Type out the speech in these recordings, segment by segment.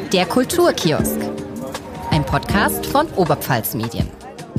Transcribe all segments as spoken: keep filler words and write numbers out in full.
Der Kulturkiosk, ein Podcast von Oberpfalz Medien.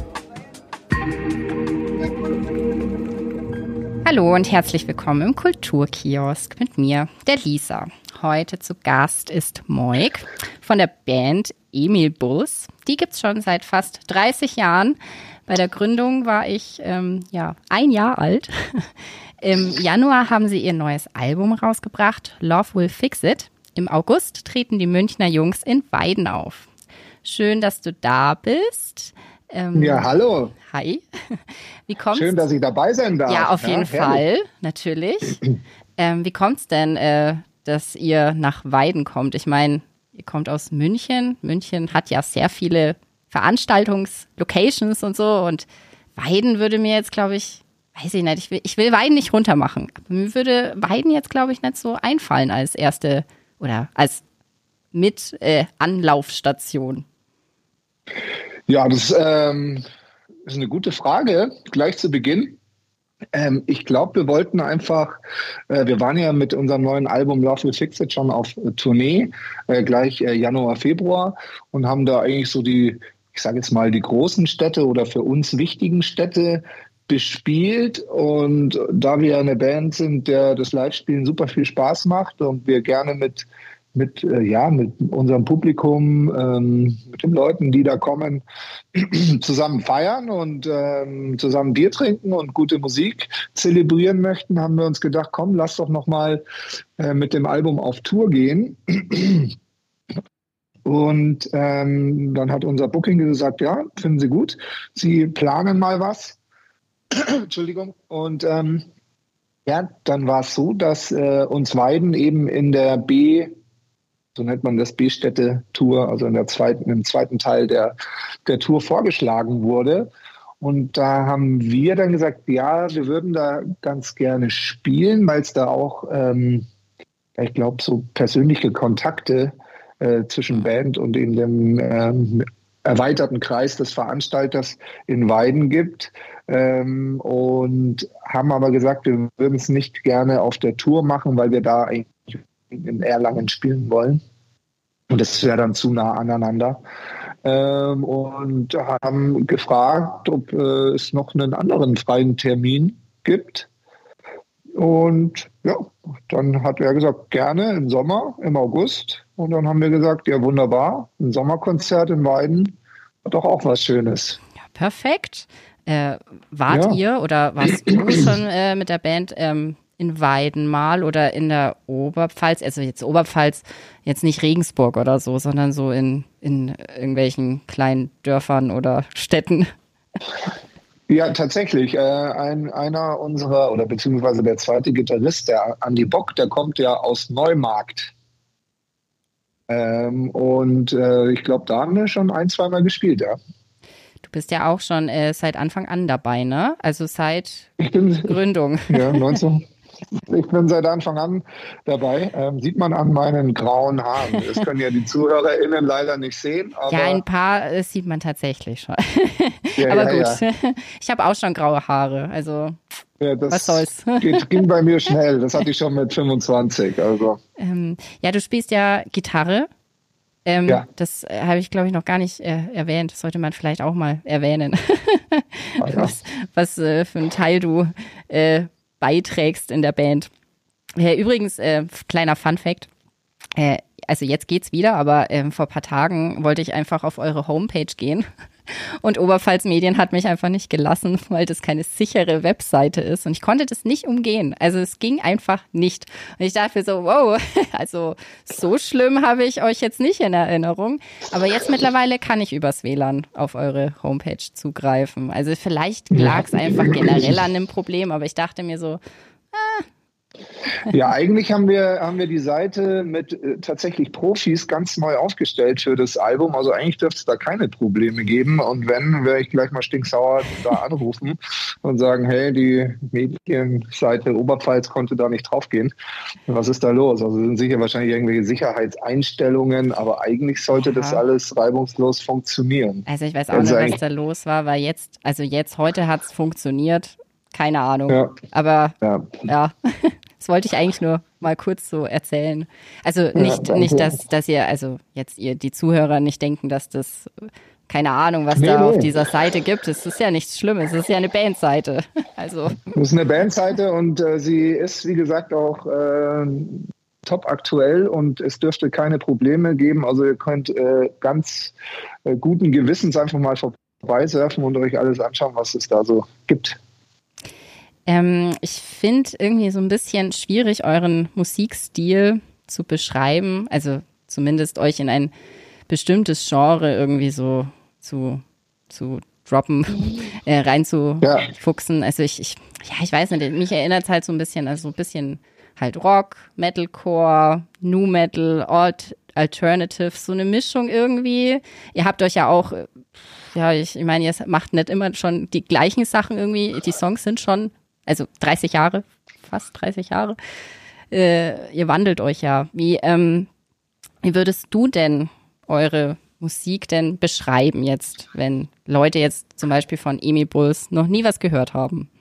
Hallo und herzlich willkommen im Kulturkiosk mit mir, der Lisa. Heute zu Gast ist Moik von der Band Emil Bulls. Die gibt's schon seit fast dreißig Jahren. Bei der Gründung war ich ähm, ja ein Jahr alt. Im Januar haben sie ihr neues Album rausgebracht, Love Will Fix It. Im August treten die Münchner Jungs in Weiden auf. Schön, dass du da bist. Ähm, ja, hallo. Hi. Wie kommt's? Schön, dass ich dabei sein darf. Ja, auf jeden ja, Fall, natürlich. ähm, wie kommt's denn, äh, dass ihr nach Weiden kommt? Ich meine, ihr kommt aus München. München hat ja sehr viele Veranstaltungslocations und so. Und Weiden würde mir jetzt, glaube ich, weiß ich nicht, ich will, ich will Weiden nicht runtermachen. Aber mir würde Weiden jetzt, glaube ich, nicht so einfallen als erste oder als mit äh, Anlaufstation. Ja, das ähm, ist eine gute Frage, gleich zu Beginn. Ähm, ich glaube, wir wollten einfach, äh, wir waren ja mit unserem neuen Album Love Will Fix It schon auf äh, Tournee, äh, gleich äh, Januar, Februar und haben da eigentlich so die, ich sage jetzt mal, die großen Städte oder für uns wichtigen Städte bespielt. Und da wir eine Band sind, der das Live-Spielen super viel Spaß macht und wir gerne mit mit äh, ja mit unserem Publikum, ähm, mit den Leuten, die da kommen, zusammen feiern und ähm, zusammen Bier trinken und gute Musik zelebrieren möchten, haben wir uns gedacht, komm, lass doch noch mal äh, mit dem Album auf Tour gehen. Und ähm, dann hat unser Booking gesagt, ja, finden Sie gut, Sie planen mal was. Entschuldigung. Und ähm, ja, dann war es so, dass äh, uns Weiden eben in der B so nennt man das, B-Städte-Tour, also in der zweiten, im zweiten Teil der, der Tour vorgeschlagen wurde. Und da haben wir dann gesagt, ja, wir würden da ganz gerne spielen, weil es da auch, ähm, ich glaube, so persönliche Kontakte äh, zwischen Band und in dem ähm, erweiterten Kreis des Veranstalters in Weiden gibt. Ähm, und haben aber gesagt, wir würden es nicht gerne auf der Tour machen, weil wir da eigentlich in Erlangen spielen wollen. Und das wäre dann zu nah aneinander. Ähm, und haben gefragt, ob äh, es noch einen anderen freien Termin gibt. Und ja, dann hat er gesagt, gerne im Sommer, im August. Und dann haben wir gesagt, ja wunderbar, ein Sommerkonzert in Weiden hat doch auch was Schönes. Ja, perfekt. Äh, wart ja. ihr oder warst du schon äh, mit der Band ähm, in Weiden mal oder in der Oberpfalz, also jetzt Oberpfalz, jetzt nicht Regensburg oder so, sondern so in, in irgendwelchen kleinen Dörfern oder Städten? Ja, tatsächlich. Äh, ein, einer unserer, oder beziehungsweise der zweite Gitarrist, der Andi Bock, der kommt ja aus Neumarkt. Ähm, und äh, ich glaube, da haben wir schon ein, zweimal gespielt, ja. Du bist ja auch schon äh, seit Anfang an dabei, ne? Also seit ich bin, Gründung. Ja, neunzehn Ich bin seit Anfang an dabei. Ähm, sieht man an meinen grauen Haaren. Das können ja die ZuhörerInnen leider nicht sehen. Aber ja, ein paar äh, sieht man tatsächlich schon. Ja, aber ja, gut, ja. Ich habe auch schon graue Haare. Also ja, das was soll's. Geht, ging bei mir schnell. Das hatte ich schon mit fünfundzwanzig. Also. Ähm, ja, du spielst ja Gitarre. Ähm, ja. Das äh, habe ich, glaube ich, noch gar nicht äh, erwähnt. Das sollte man vielleicht auch mal erwähnen. Ah, ja. Was, was äh, für einen Teil du äh, beiträgst in der Band. Äh, übrigens, äh, kleiner Fun-Fact, äh, also jetzt geht's wieder, aber äh, vor ein paar Tagen wollte ich einfach auf eure Homepage gehen und Oberpfalz Medien hat mich einfach nicht gelassen, weil das keine sichere Webseite ist und ich konnte das nicht umgehen. Also es ging einfach nicht. Und ich dachte mir so, wow, also so schlimm habe ich euch jetzt nicht in Erinnerung. Aber jetzt mittlerweile kann ich übers W L A N auf eure Homepage zugreifen. Also vielleicht lag es einfach generell an dem Problem, aber ich dachte mir so, ah, Ja, eigentlich haben wir, haben wir die Seite mit äh, tatsächlich Profis ganz neu aufgestellt für das Album. Also eigentlich dürfte es da keine Probleme geben. Und wenn, werde ich gleich mal stinksauer da anrufen und sagen, hey, die Medienseite Oberpfalz konnte da nicht draufgehen. Was ist da los? Also sind sicher wahrscheinlich irgendwelche Sicherheitseinstellungen, aber eigentlich sollte das alles reibungslos funktionieren. Also ich weiß auch nicht, was da los war, weil jetzt, also jetzt heute hat es funktioniert. keine Ahnung. Ja. Aber Ja. ja, das wollte ich eigentlich nur mal kurz so erzählen. Also nicht, Ja, nicht, dass, dass ihr, also jetzt ihr, die Zuhörer nicht denken, dass das, keine Ahnung, was Nee, da nee. auf dieser Seite gibt. Es ist ja nichts Schlimmes, es ist ja eine Bandseite. Also. Das ist eine Bandseite und äh, sie ist, wie gesagt, auch äh, top aktuell und es dürfte keine Probleme geben. Also ihr könnt äh, ganz äh, guten Gewissens einfach mal vorbeisurfen und euch alles anschauen, was es da so gibt. Ähm, ich finde irgendwie so ein bisschen schwierig, euren Musikstil zu beschreiben. Also zumindest euch in ein bestimmtes Genre irgendwie so zu, zu droppen, äh, reinzufuchsen. Ja. Also ich, ich, ja, ich weiß nicht, mich erinnert es halt so ein bisschen, also so ein bisschen halt Rock, Metalcore, Nu Metal, Alt, Alternative, so eine Mischung irgendwie. Ihr habt euch ja auch, ja, ich, ich meine, ihr macht nicht immer schon die gleichen Sachen irgendwie. Die Songs sind schon, also dreißig Jahre, fast dreißig Jahre. Äh, ihr wandelt euch ja. Wie, ähm, wie würdest du denn eure Musik denn beschreiben jetzt, wenn Leute jetzt zum Beispiel von Emil Bulls noch nie was gehört haben?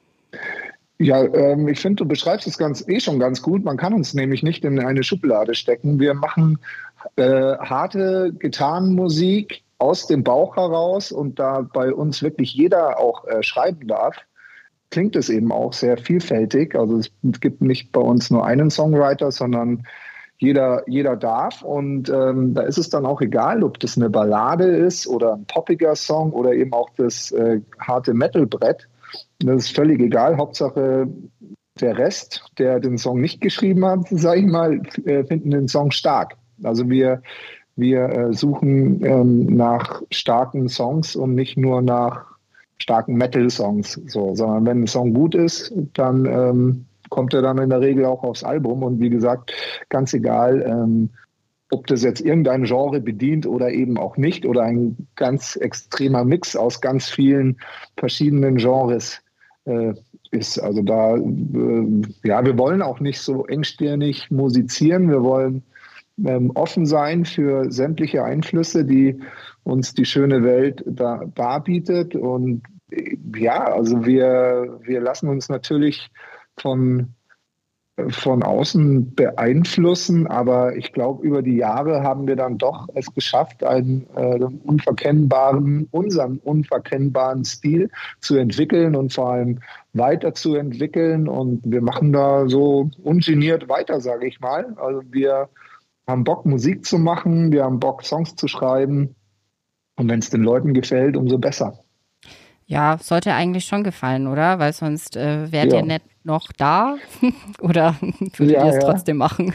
Ja, ähm, ich finde, du beschreibst es ganz, eh schon ganz gut. Man kann uns nämlich nicht in eine Schublade stecken. Wir machen äh, harte Gitarrenmusik aus dem Bauch heraus und da bei uns wirklich jeder auch äh, schreiben darf, klingt es eben auch sehr vielfältig. Also es gibt nicht bei uns nur einen Songwriter, sondern jeder, jeder darf. Und ähm, da ist es dann auch egal, ob das eine Ballade ist oder ein poppiger Song oder eben auch das äh, harte Metalbrett. Das ist völlig egal. Hauptsache der Rest, der den Song nicht geschrieben hat, sage ich mal, äh, finden den Song stark. Also wir, wir äh, suchen ähm, nach starken Songs und nicht nur nach starken Metal-Songs, so, sondern wenn ein Song gut ist, dann ähm, kommt er dann in der Regel auch aufs Album. Und wie gesagt, ganz egal, ähm, ob das jetzt irgendein Genre bedient oder eben auch nicht oder ein ganz extremer Mix aus ganz vielen verschiedenen Genres äh, ist. Also da, äh, ja, wir wollen auch nicht so engstirnig musizieren. Wir wollen ähm, offen sein für sämtliche Einflüsse, die uns die schöne Welt da darbietet. Und äh, ja, also wir, wir lassen uns natürlich von von außen beeinflussen, aber ich glaube, über die Jahre haben wir dann doch es geschafft, einen äh, unverkennbaren, unseren unverkennbaren Stil zu entwickeln und vor allem weiterzuentwickeln. Und wir machen da so ungeniert weiter, sage ich mal. Also wir haben Bock, Musik zu machen, wir haben Bock, Songs zu schreiben. Und wenn es den Leuten gefällt, umso besser. Ja, sollte eigentlich schon gefallen, oder? Weil sonst äh, wärt ja. ihr nicht noch da oder würdet ja, ihr es ja. trotzdem machen?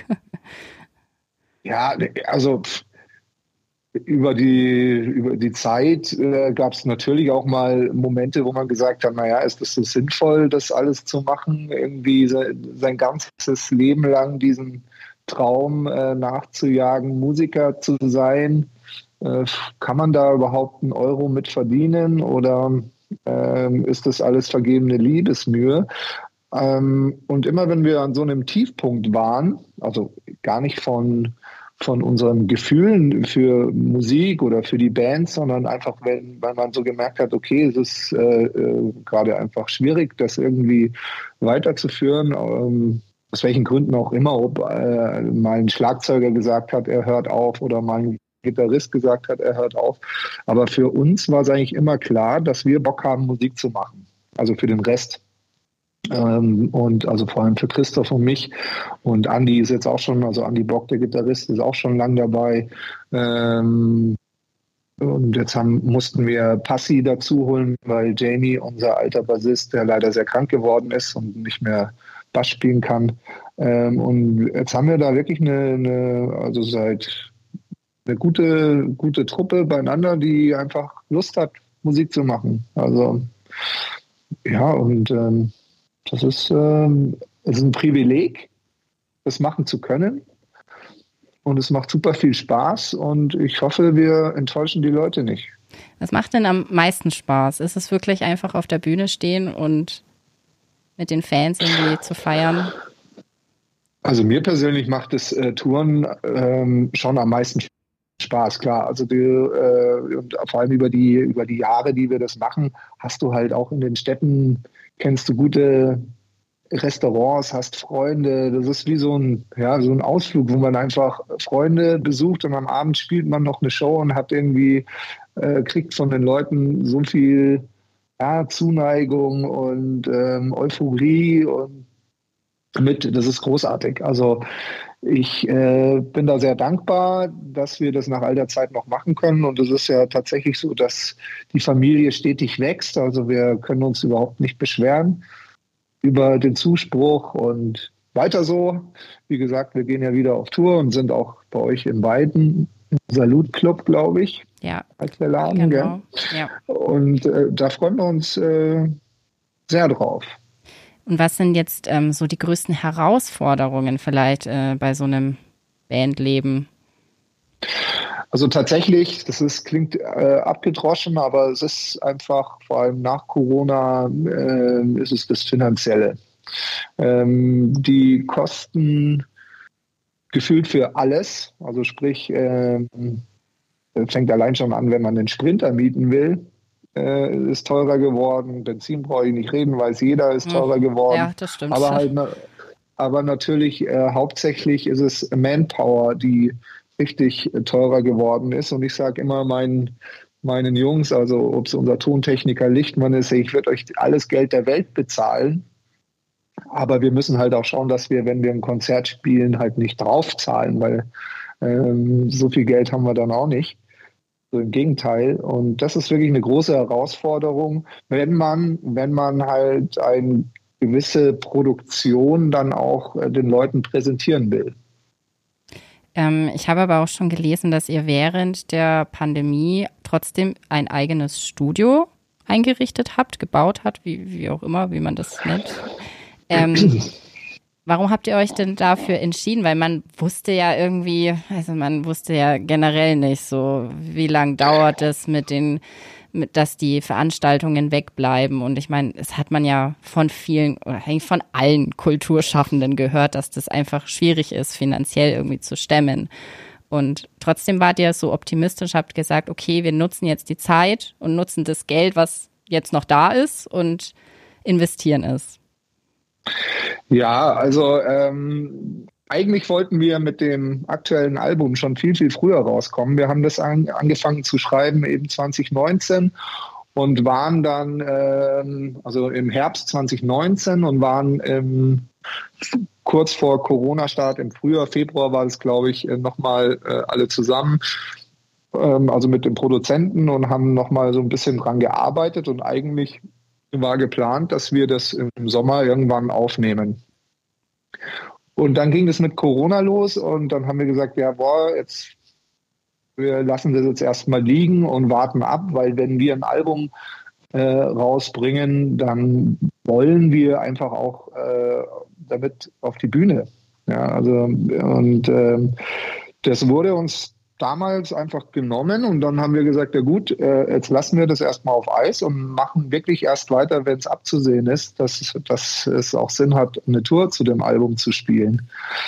Ja, also über die, über die Zeit äh, gab es natürlich auch mal Momente, wo man gesagt hat, naja, ist das so sinnvoll, das alles zu machen? Irgendwie se, sein ganzes Leben lang diesen Traum äh, nachzujagen, Musiker zu sein. Äh, kann man da überhaupt einen Euro mit verdienen oder ähm, ist das alles vergebene Liebesmühe? Ähm, und immer wenn wir an so einem Tiefpunkt waren, also gar nicht von, von unseren Gefühlen für Musik oder für die Band, sondern einfach, wenn, weil man so gemerkt hat, okay, es ist äh, äh, gerade einfach schwierig, das irgendwie weiterzuführen, ähm, aus welchen Gründen auch immer, ob äh, mal ein Schlagzeuger gesagt hat, er hört auf oder mal ein Gitarrist gesagt hat, er hört auf. Aber für uns war es eigentlich immer klar, dass wir Bock haben, Musik zu machen. Also für den Rest. Ähm, und also vor allem für Christoph und mich. Und Andi ist jetzt auch schon, also Andi Bock, der Gitarrist, ist auch schon lang dabei. Ähm, und jetzt haben, mussten wir Passi dazu holen, weil Jamie, unser alter Bassist, der leider sehr krank geworden ist und nicht mehr Bass spielen kann. Ähm, und jetzt haben wir da wirklich eine, eine also seit eine gute, gute Truppe beieinander, die einfach Lust hat, Musik zu machen. Also ja, und ähm, das ist, ähm, das ist ein Privileg, das machen zu können. Und es macht super viel Spaß und ich hoffe, wir enttäuschen die Leute nicht. Was macht denn am meisten Spaß? Ist es wirklich einfach auf der Bühne stehen und mit den Fans irgendwie zu feiern? Also mir persönlich macht das äh, Touren ähm, schon am meisten Spaß, klar. Also die, äh, und vor allem über die, über die Jahre, die wir das machen, hast du halt auch in den Städten kennst du gute Restaurants, hast Freunde. Das ist wie so ein, ja, so ein Ausflug, wo man einfach Freunde besucht und am Abend spielt man noch eine Show und hat irgendwie, äh, kriegt von den Leuten so viel, ja, Zuneigung und ähm, Euphorie und mit, das ist großartig. Also ich äh, bin da sehr dankbar, dass wir das nach all der Zeit noch machen können. Und es ist ja tatsächlich so, dass die Familie stetig wächst. Also wir können uns überhaupt nicht beschweren über den Zuspruch und weiter so. Wie gesagt, wir gehen ja wieder auf Tour und sind auch bei euch in Weiden, im Salut Club, glaube ich, ja, als der Laden. genau. Gell? Ja. Und äh, da freuen wir uns äh, sehr drauf. Und was sind jetzt ähm, so die größten Herausforderungen vielleicht äh, bei so einem Bandleben? Also tatsächlich, das ist, klingt äh, abgedroschen, aber es ist einfach, vor allem nach Corona, äh, ist es das Finanzielle. Ähm, die Kosten gefühlt für alles, also sprich, äh, fängt allein schon an, wenn man einen Sprinter mieten will, äh, ist teurer geworden. Benzin brauche ich nicht reden, weiß jeder, ist teurer geworden. Ja, das stimmt. Aber halt, aber natürlich äh, hauptsächlich ist es Manpower, die richtig teurer geworden ist. Und ich sage immer meinen, meinen Jungs, also ob es unser Tontechniker Lichtmann ist, ich würde euch alles Geld der Welt bezahlen. Aber wir müssen halt auch schauen, dass wir, wenn wir ein Konzert spielen, halt nicht draufzahlen, weil ähm, so viel Geld haben wir dann auch nicht. So im Gegenteil. Und das ist wirklich eine große Herausforderung, wenn man, wenn man halt eine gewisse Produktion dann auch äh, den Leuten präsentieren will. Ähm, ich habe aber auch schon gelesen, dass ihr während der Pandemie trotzdem ein eigenes Studio eingerichtet habt, gebaut habt, wie, wie auch immer, wie man das nennt. Ähm, warum habt ihr euch denn dafür entschieden? Weil man wusste ja irgendwie, also man wusste ja generell nicht so, wie lange dauert es mit den, mit, dass die Veranstaltungen wegbleiben. Und ich meine, es hat man ja von vielen, oder eigentlich von allen Kulturschaffenden gehört, dass das einfach schwierig ist, finanziell irgendwie zu stemmen. Und trotzdem wart ihr so optimistisch, habt gesagt, okay, wir nutzen jetzt die Zeit und nutzen das Geld, was jetzt noch da ist und investieren es. Ja, also ähm, eigentlich wollten wir mit dem aktuellen Album schon viel, viel früher rauskommen. Wir haben das an, angefangen zu schreiben eben zwanzig neunzehn und waren dann, ähm, also im Herbst zwanzig neunzehn und waren ähm, kurz vor Corona-Start im Frühjahr, Februar war das, glaube ich, nochmal äh, alle zusammen, ähm, also mit dem Produzenten und haben nochmal so ein bisschen dran gearbeitet und eigentlich war geplant, dass wir das im Sommer irgendwann aufnehmen. Und dann ging es mit Corona los und dann haben wir gesagt, ja, boah, jetzt wir lassen das jetzt erstmal liegen und warten ab, weil wenn wir ein Album äh, rausbringen, dann wollen wir einfach auch äh, damit auf die Bühne. Ja, also und äh, das wurde uns damals einfach genommen und dann haben wir gesagt, ja gut, äh, jetzt lassen wir das erstmal auf Eis und machen wirklich erst weiter, wenn es abzusehen ist, dass, dass es auch Sinn hat, eine Tour zu dem Album zu spielen.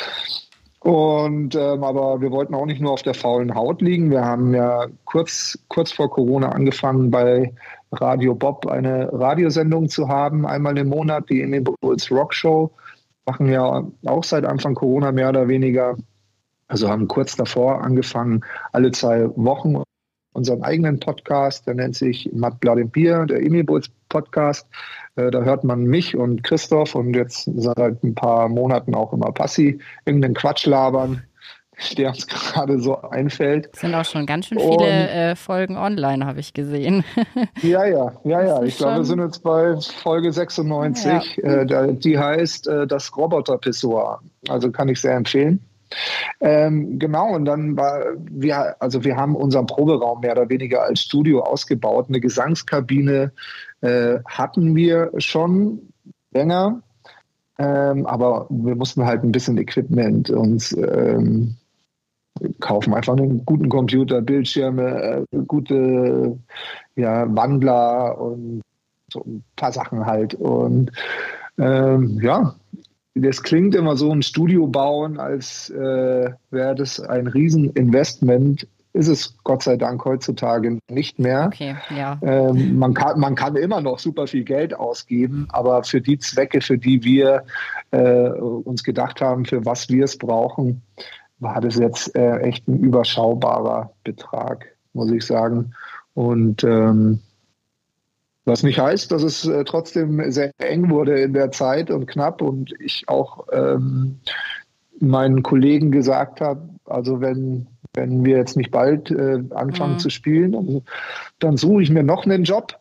Und ähm, aber wir wollten auch nicht nur auf der faulen Haut liegen. Wir haben ja kurz, kurz vor Corona angefangen, bei Radio Bob eine Radiosendung zu haben, einmal im Monat, die Imibles Rock Show. Machen ja auch seit Anfang Corona mehr oder weniger. Also haben kurz davor angefangen, alle zwei Wochen unseren eigenen Podcast, der nennt sich Mad Blood and Beer, der Imibles Podcast. Äh, da hört man mich und Christoph und jetzt seit ein paar Monaten auch immer Passi irgendeinen Quatsch labern, der uns gerade so einfällt. Es sind auch schon ganz schön viele äh, Folgen online, habe ich gesehen. ja, ja, ja, ja. Ich glaube, wir sind jetzt bei Folge sechsundneunzig. Ja. Äh, die heißt äh, das Roboter-Pissoir. Also kann ich sehr empfehlen. Ähm, genau, und dann war wir, also wir haben unseren Proberaum mehr oder weniger als Studio ausgebaut. Eine Gesangskabine äh, hatten wir schon länger, ähm, aber wir mussten halt ein bisschen Equipment uns ähm, kaufen. Einfach einen guten Computer, Bildschirme, äh, gute ja, Wandler und so ein paar Sachen halt. Und ähm, ja, das klingt immer so, ein Studio bauen, als äh, wäre das ein Rieseninvestment. ist es Gott sei Dank heutzutage nicht mehr. Okay, ja. Ähm, man kann, man kann immer noch super viel Geld ausgeben, aber für die Zwecke, für die wir äh, uns gedacht haben, für was wir es brauchen, war das jetzt äh, echt ein überschaubarer Betrag, muss ich sagen. Und ähm, was nicht heißt, dass es äh, trotzdem sehr eng wurde in der Zeit und knapp und ich auch ähm, meinen Kollegen gesagt habe, also wenn, wenn wir jetzt nicht bald äh, anfangen Mhm. zu spielen, dann, dann suche ich mir noch einen Job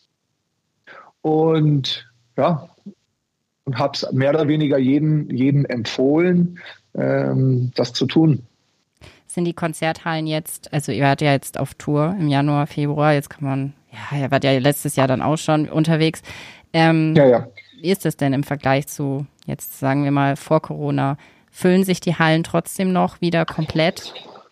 und ja, und habe es mehr oder weniger jedem, jedem empfohlen, ähm, das zu tun. Sind die Konzerthallen jetzt, also ihr wart ja jetzt auf Tour im Januar, Februar, jetzt kann man, ja, ihr wart ja letztes Jahr dann auch schon unterwegs. Ähm, Ja, ja. Wie ist das denn im Vergleich zu, jetzt sagen wir mal, vor Corona? Füllen sich die Hallen trotzdem noch wieder komplett?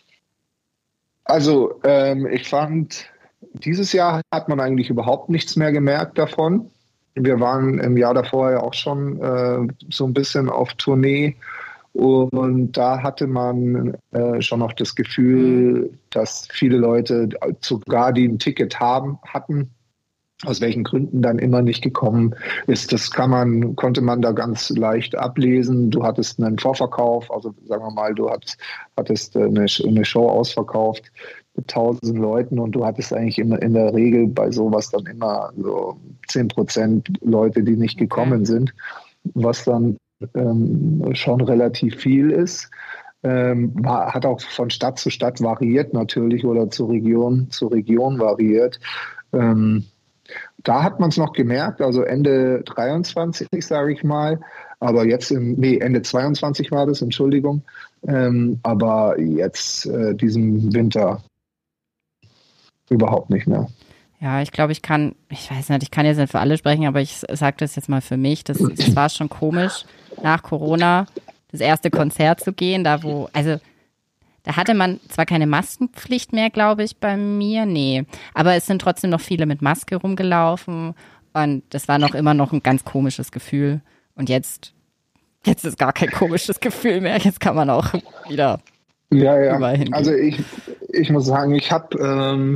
Also ähm, ich fand, dieses Jahr hat man eigentlich überhaupt nichts mehr gemerkt davon. Wir waren im Jahr davor ja auch schon äh, so ein bisschen auf Tournee und da hatte man äh, schon noch das Gefühl, dass viele Leute, sogar die ein Ticket haben, hatten, aus welchen Gründen dann immer nicht gekommen ist. Das kann man, konnte man da ganz leicht ablesen. Du hattest einen Vorverkauf, also sagen wir mal, du hattest, hattest eine, eine Show ausverkauft mit tausend Leuten und du hattest eigentlich immer in der Regel bei sowas dann immer so zehn Prozent Leute, die nicht gekommen Okay. sind, was dann ähm, schon relativ viel ist. Ähm, war, hat auch von Stadt zu Stadt variiert natürlich oder zur Region zu Region variiert. Ähm, Da hat man es noch gemerkt, also Ende dreiundzwanzig, sage ich mal, aber jetzt im, nee, Ende zweiundzwanzig war das, Entschuldigung, ähm, aber jetzt äh, diesen Winter überhaupt nicht mehr. Ja, ich glaube, ich kann, ich weiß nicht, ich kann jetzt nicht für alle sprechen, aber ich sage das jetzt mal für mich. Das, das war schon komisch, nach Corona das erste Konzert zu gehen, da wo, also da hatte man zwar keine Maskenpflicht mehr, glaube ich, bei mir, nee, aber es sind trotzdem noch viele mit Maske rumgelaufen und das war noch immer noch ein ganz komisches Gefühl. Und jetzt, jetzt ist gar kein komisches Gefühl mehr, jetzt kann man auch wieder Ja, ja. überall hingehen. Also ich, ich muss sagen, ich habe ähm,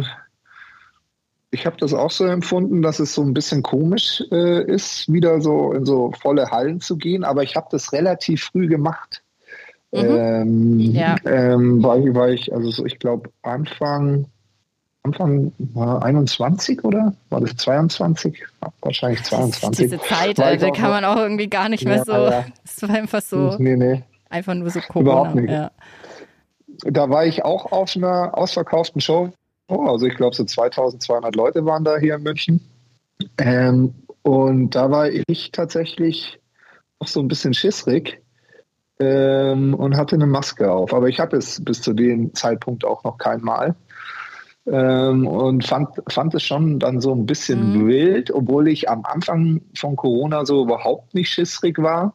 ich habe das auch so empfunden, dass es so ein bisschen komisch äh, ist, wieder so in so volle Hallen zu gehen, aber ich habe das relativ früh gemacht. Mhm. Ähm, Ja. ähm, war, ich- war ich, also so, ich glaube Anfang, Anfang war einundzwanzig oder war das zweiundzwanzig? Ja, wahrscheinlich zweiundzwanzig. Diese Zeit, War äh, ich da auch kann noch- man auch irgendwie gar nicht mehr Ja, so, ja. es war einfach so, Nee, nee, einfach nur so überhaupt Corona. nicht. Ja. Da war ich auch auf einer ausverkauften Show. Oh, also ich glaube so zweitausendzweihundert Leute waren da hier in München. Ähm, und da war ich tatsächlich auch so ein bisschen schissrig ähm, und hatte eine Maske auf. Aber ich hatte es bis zu dem Zeitpunkt auch noch kein Mal. Ähm, und fand, fand es schon dann so ein bisschen Mhm. wild, obwohl ich am Anfang von Corona so überhaupt nicht schissrig war.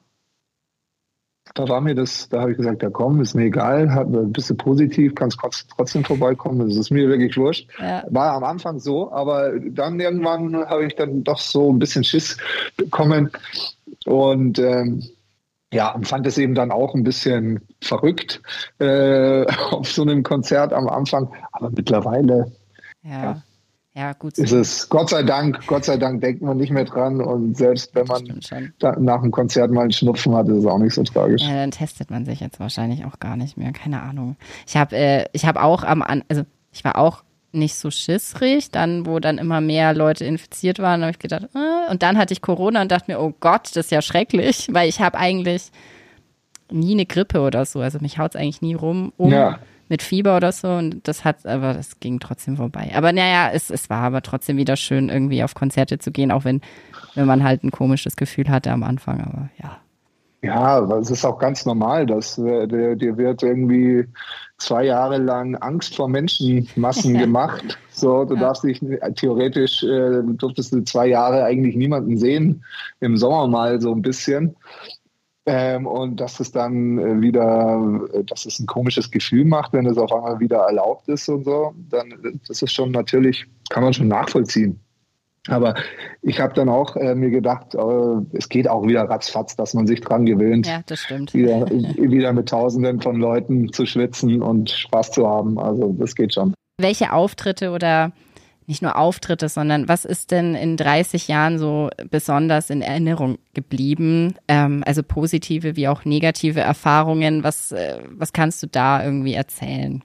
Da war mir das, da habe ich gesagt, ja komm, ist mir egal, hat, bist du positiv, kannst trotzdem vorbeikommen, das ist mir wirklich wurscht. Ja. War am Anfang so, aber dann irgendwann habe ich dann doch so ein bisschen Schiss bekommen und ähm, ja, und fand es eben dann auch ein bisschen verrückt äh, auf so einem Konzert am Anfang, aber mittlerweile Ja. Ja, gut. So. ist es, Gott sei Dank, Gott sei Dank denkt man nicht mehr dran und selbst wenn Das man stimmt schon. da, nach dem Konzert mal einen Schnupfen hat, ist es auch nicht so tragisch. Ja, dann testet man sich jetzt wahrscheinlich auch gar nicht mehr, keine Ahnung. Ich habe äh, ich habe auch am, An also ich war auch nicht so schissrig, dann wo dann immer mehr Leute infiziert waren, habe ich gedacht, äh, und dann hatte ich Corona und dachte mir, oh Gott, das ist ja schrecklich, weil ich habe eigentlich nie eine Grippe oder so, also mich haut's eigentlich nie rum um. Ja. Mit Fieber oder so und das hat, aber das ging trotzdem vorbei. Aber naja, es, es war aber trotzdem wieder schön, irgendwie auf Konzerte zu gehen, auch wenn, wenn man halt ein komisches Gefühl hatte am Anfang, aber ja. Ja, aber es ist auch ganz normal, dass äh, dir, dir wird irgendwie zwei Jahre lang Angst vor Menschenmassen Ja. gemacht. So, du Ja. darfst dich theoretisch äh, durftest du zwei Jahre eigentlich niemanden sehen, im Sommer mal so ein bisschen. Ähm, und dass es dann äh, wieder, äh, dass es ein komisches Gefühl macht, wenn es auf einmal wieder erlaubt ist und so, dann das ist schon natürlich, kann man schon nachvollziehen. Aber ich habe dann auch äh, mir gedacht, äh, es geht auch wieder ratzfatz, dass man sich dran gewöhnt, Ja, das stimmt. wieder, wieder mit Tausenden von Leuten zu schwitzen und Spaß zu haben. Also das geht schon. Welche Auftritte oder nicht nur Auftritte, sondern was ist denn in dreißig Jahren so besonders in Erinnerung geblieben? Ähm, also positive wie auch negative Erfahrungen. Was, äh, was kannst du da irgendwie erzählen?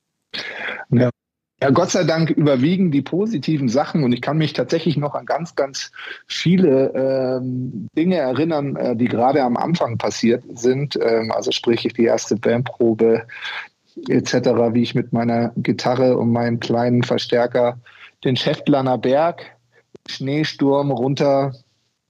Ja. Ja, Gott sei Dank überwiegen die positiven Sachen und ich kann mich tatsächlich noch an ganz, ganz viele ähm, Dinge erinnern, äh, die gerade am Anfang passiert sind. Ähm, also sprich die erste Bandprobe et cetera, wie ich mit meiner Gitarre und meinem kleinen Verstärker den Schäftlarner Berg, Schneesturm runtergelaufen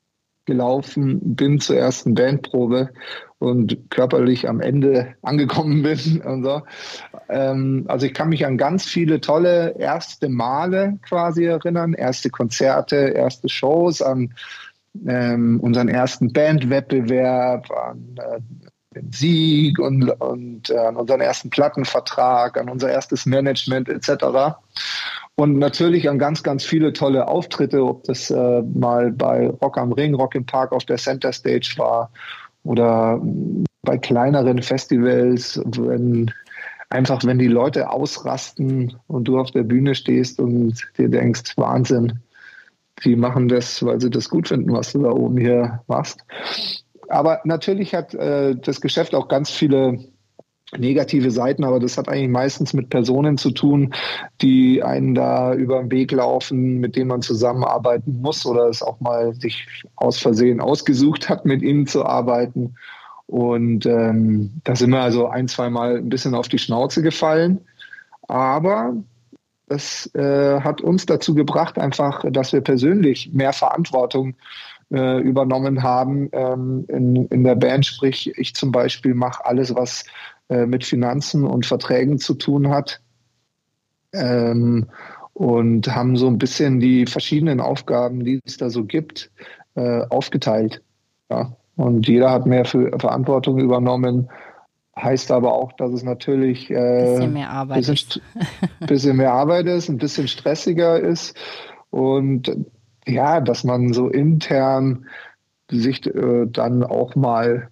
bin zur ersten Bandprobe und körperlich am Ende angekommen bin und so. Ähm, also ich kann mich an ganz viele tolle erste Male quasi erinnern, erste Konzerte, erste Shows, an ähm, unseren ersten Bandwettbewerb, an äh, den Sieg und, und äh, an unseren ersten Plattenvertrag, an unser erstes Management et cetera. Und natürlich an ganz, ganz viele tolle Auftritte, ob das äh, mal bei Rock am Ring, Rock im Park auf der Center Stage war oder bei kleineren Festivals, wenn einfach, wenn die Leute ausrasten und du auf der Bühne stehst und dir denkst, Wahnsinn, die machen das, weil sie das gut finden, was du da oben hier machst. Aber natürlich hat äh, das Geschäft auch ganz viele negative Seiten, aber das hat eigentlich meistens mit Personen zu tun, die einen da über den Weg laufen, mit denen man zusammenarbeiten muss oder es auch mal sich aus Versehen ausgesucht hat, mit ihnen zu arbeiten. Und ähm, da sind wir also ein, zwei Mal ein bisschen auf die Schnauze gefallen. Aber das äh, hat uns dazu gebracht, einfach, dass wir persönlich mehr Verantwortung äh, übernommen haben ähm, in, in der Band. Sprich, ich zum Beispiel mache alles, was äh, mit Finanzen und Verträgen zu tun hat. Ähm, und haben so ein bisschen die verschiedenen Aufgaben, die es da so gibt, äh, aufgeteilt. Ja. Und jeder hat mehr für Verantwortung übernommen. Heißt aber auch, dass es natürlich äh, bisschen mehr Arbeit bisschen, ist. bisschen mehr Arbeit ist, ein bisschen stressiger ist und ja, dass man so intern sich äh, dann auch mal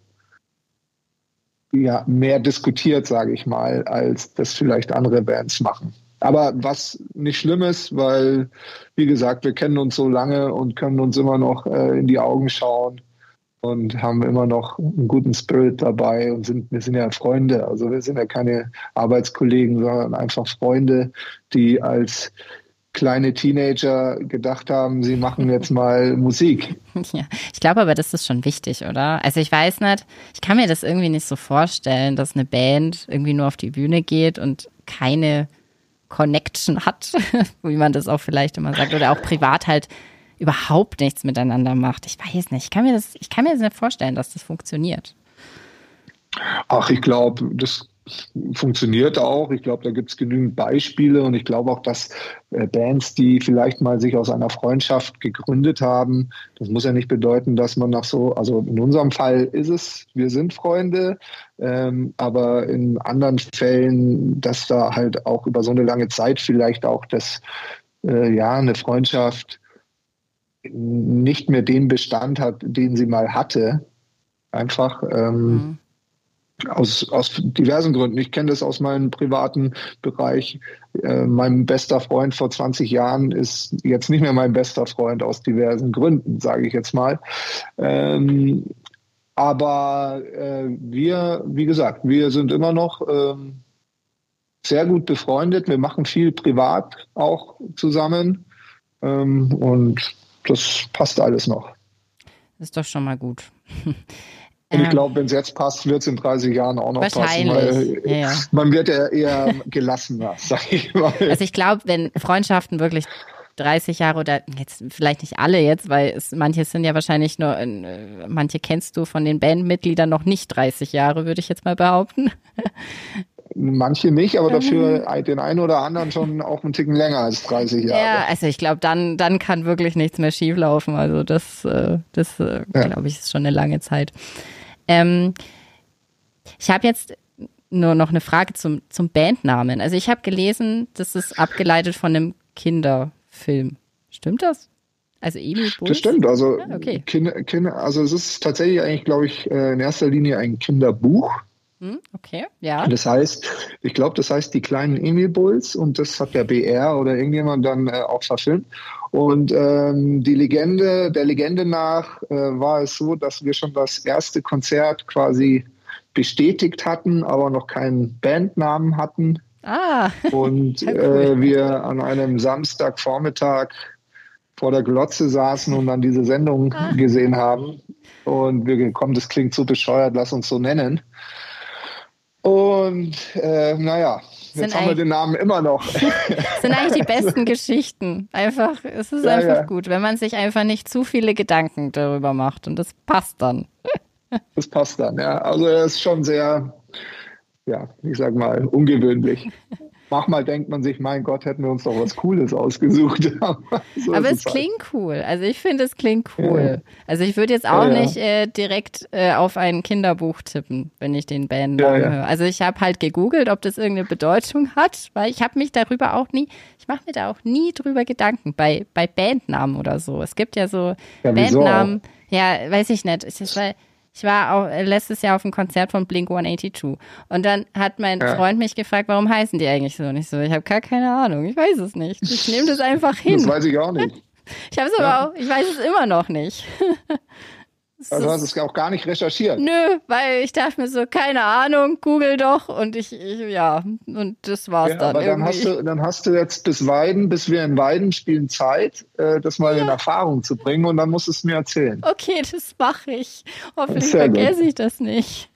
ja, mehr diskutiert, sage ich mal, als das vielleicht andere Bands machen. Aber was nicht schlimm ist, weil, wie gesagt, wir kennen uns so lange und können uns immer noch äh, in die Augen schauen und haben immer noch einen guten Spirit dabei und sind, wir sind ja Freunde. Also wir sind ja keine Arbeitskollegen, sondern einfach Freunde, die als kleine Teenager gedacht haben, sie machen jetzt mal Musik. Ja, ich glaube aber, das ist schon wichtig, oder? Also ich weiß nicht, ich kann mir das irgendwie nicht so vorstellen, dass eine Band irgendwie nur auf die Bühne geht und keine Connection hat, wie man das auch vielleicht immer sagt, oder auch privat halt überhaupt nichts miteinander macht. Ich weiß nicht, ich kann mir das, ich kann mir das nicht vorstellen, dass das funktioniert. Ach, ich glaube, das funktioniert auch. Ich glaube, da gibt es genügend Beispiele und ich glaube auch, dass äh, Bands, die vielleicht mal sich aus einer Freundschaft gegründet haben, das muss ja nicht bedeuten, dass man nach so, also in unserem Fall ist es, wir sind Freunde, ähm, aber in anderen Fällen, dass da halt auch über so eine lange Zeit vielleicht auch das, äh, ja, eine Freundschaft nicht mehr den Bestand hat, den sie mal hatte. Einfach, ähm, mhm. Aus, aus diversen Gründen. Ich kenne das aus meinem privaten Bereich. Äh, mein bester Freund vor zwanzig Jahren ist jetzt nicht mehr mein bester Freund aus diversen Gründen, sage ich jetzt mal. Ähm, aber äh, wir, wie gesagt, wir sind immer noch ähm, sehr gut befreundet. Wir machen viel privat auch zusammen ähm, und das passt alles noch. Das ist doch schon mal gut. Und ich glaube, wenn es jetzt passt, wird es in dreißig Jahren auch noch passen. Weil ja, ja. Man wird ja eher gelassener, sag ich mal. Also ich glaube, wenn Freundschaften wirklich dreißig Jahre oder jetzt vielleicht nicht alle jetzt, weil es, manche sind ja wahrscheinlich nur, äh, manche kennst du von den Bandmitgliedern noch nicht dreißig Jahre, würde ich jetzt mal behaupten. Manche nicht, aber dafür den einen oder anderen schon auch einen Ticken länger als dreißig Jahre. Ja, also ich glaube, dann, dann kann wirklich nichts mehr schieflaufen. Also das, äh, das äh, ja. glaube ich, ist schon eine lange Zeit. Ähm, ich habe jetzt nur noch eine Frage zum, zum Bandnamen. Also ich habe gelesen, das ist abgeleitet von einem Kinderfilm. Stimmt das? Also Emil Bulls? Das stimmt, also, ah, okay. Kinder, Kinder, also es ist tatsächlich eigentlich, glaube ich, in erster Linie ein Kinderbuch. Hm, okay, ja. Das heißt, ich glaube, das heißt die kleinen Emil Bulls und das hat der B R oder irgendjemand dann äh, auch verfilmt. Und ähm, die Legende, der Legende nach äh, war es so, dass wir schon das erste Konzert quasi bestätigt hatten, aber noch keinen Bandnamen hatten. Ah, und cool. äh, wir an einem Samstagvormittag vor der Glotze saßen und dann diese Sendung ah. gesehen haben. Und wir gekommen, das klingt so bescheuert, lass uns so nennen. Und äh, naja, jetzt haben wir den Namen immer noch. Das sind eigentlich die besten Geschichten. Einfach, es ist ja, einfach ja. gut, wenn man sich einfach nicht zu viele Gedanken darüber macht und das passt dann. Das passt dann, ja. Also er ist schon sehr, ja, ich sag mal, ungewöhnlich. Manchmal denkt man sich, mein Gott, hätten wir uns doch was Cooles ausgesucht. Aber, so Aber es klingt halt. cool. Also ich finde, es klingt cool. Ja. Also ich würde jetzt auch ja, ja. nicht äh, direkt äh, auf ein Kinderbuch tippen, wenn ich den Bandnamen ja, höre. Also ich habe halt gegoogelt, ob das irgendeine Bedeutung hat, weil ich habe mich darüber auch nie, ich mache mir da auch nie drüber Gedanken bei, bei Bandnamen oder so. Es gibt ja so Bandnamen, ja, weiß ich nicht. Ich, das war, Ich war auch letztes Jahr auf einem Konzert von Blink hundertzweiundachtzig und dann hat mein ja. Freund mich gefragt, warum heißen die eigentlich so? Und ich so, ich habe gar keine Ahnung, ich weiß es nicht. Ich nehme das einfach hin. Das weiß ich auch nicht. Ich habe es ja. aber auch, ich weiß es immer noch nicht. Also hast du es auch gar nicht recherchiert? Nö, weil ich dachte mir so, keine Ahnung, google doch und ich, ich ja, und das war's ja, dann aber irgendwie. Dann hast, du, dann hast du jetzt bis Weiden, bis wir in Weiden spielen Zeit, äh, das mal ja. in Erfahrung zu bringen und dann musst du es mir erzählen. Okay, das mache ich. Hoffentlich vergesse ich das nicht.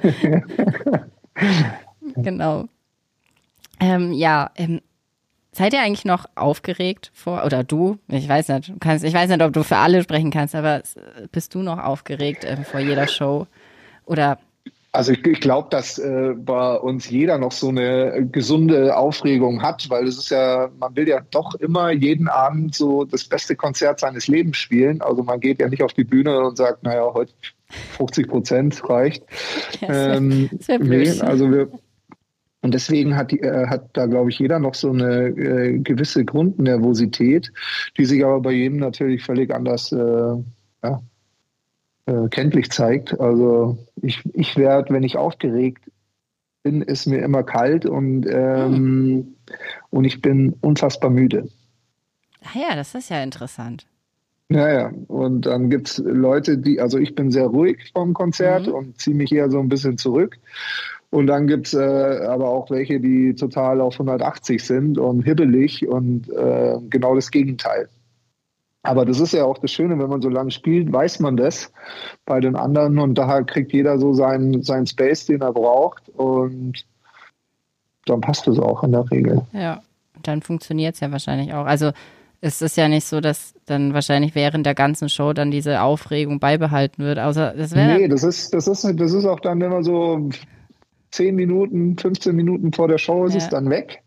Genau. Ähm, ja, ähm, seid ihr eigentlich noch aufgeregt vor, oder du, ich weiß nicht, du kannst, ich weiß nicht, ob du für alle sprechen kannst, aber bist du noch aufgeregt äh, vor jeder Show? Oder? Also ich, ich glaube, dass äh, bei uns jeder noch so eine gesunde Aufregung hat, weil es ist ja, man will ja doch immer jeden Abend so das beste Konzert seines Lebens spielen. Also man geht ja nicht auf die Bühne und sagt, naja, heute fünfzig Prozent reicht. Ja, das wär, ähm, das wär blöd. Nee, also wir Und deswegen hat, die, äh, hat da, glaube ich, jeder noch so eine äh, gewisse Grundnervosität, die sich aber bei jedem natürlich völlig anders äh, ja, äh, kenntlich zeigt. Also ich, ich werde, wenn ich aufgeregt bin, ist mir immer kalt und, ähm, hm. und ich bin unfassbar müde. Ach ja, das ist ja interessant. Ja, ja. Und dann gibt es Leute, die, also ich bin sehr ruhig vom Konzert mhm. und ziehe mich eher so ein bisschen zurück. Und dann gibt es äh, aber auch welche, die total auf hundertachtzig sind und hibbelig und äh, genau das Gegenteil. Aber das ist ja auch das Schöne, wenn man so lange spielt, weiß man das bei den anderen und daher kriegt jeder so seinen, seinen Space, den er braucht und dann passt es auch in der Regel. Ja, dann funktioniert es ja wahrscheinlich auch. Also es ist ja nicht so, dass dann wahrscheinlich während der ganzen Show dann diese Aufregung beibehalten wird. Außer das wäre. Nee, das ist, das ist, das ist auch dann immer so zehn Minuten, fünfzehn Minuten vor der Show ist ja. es dann weg.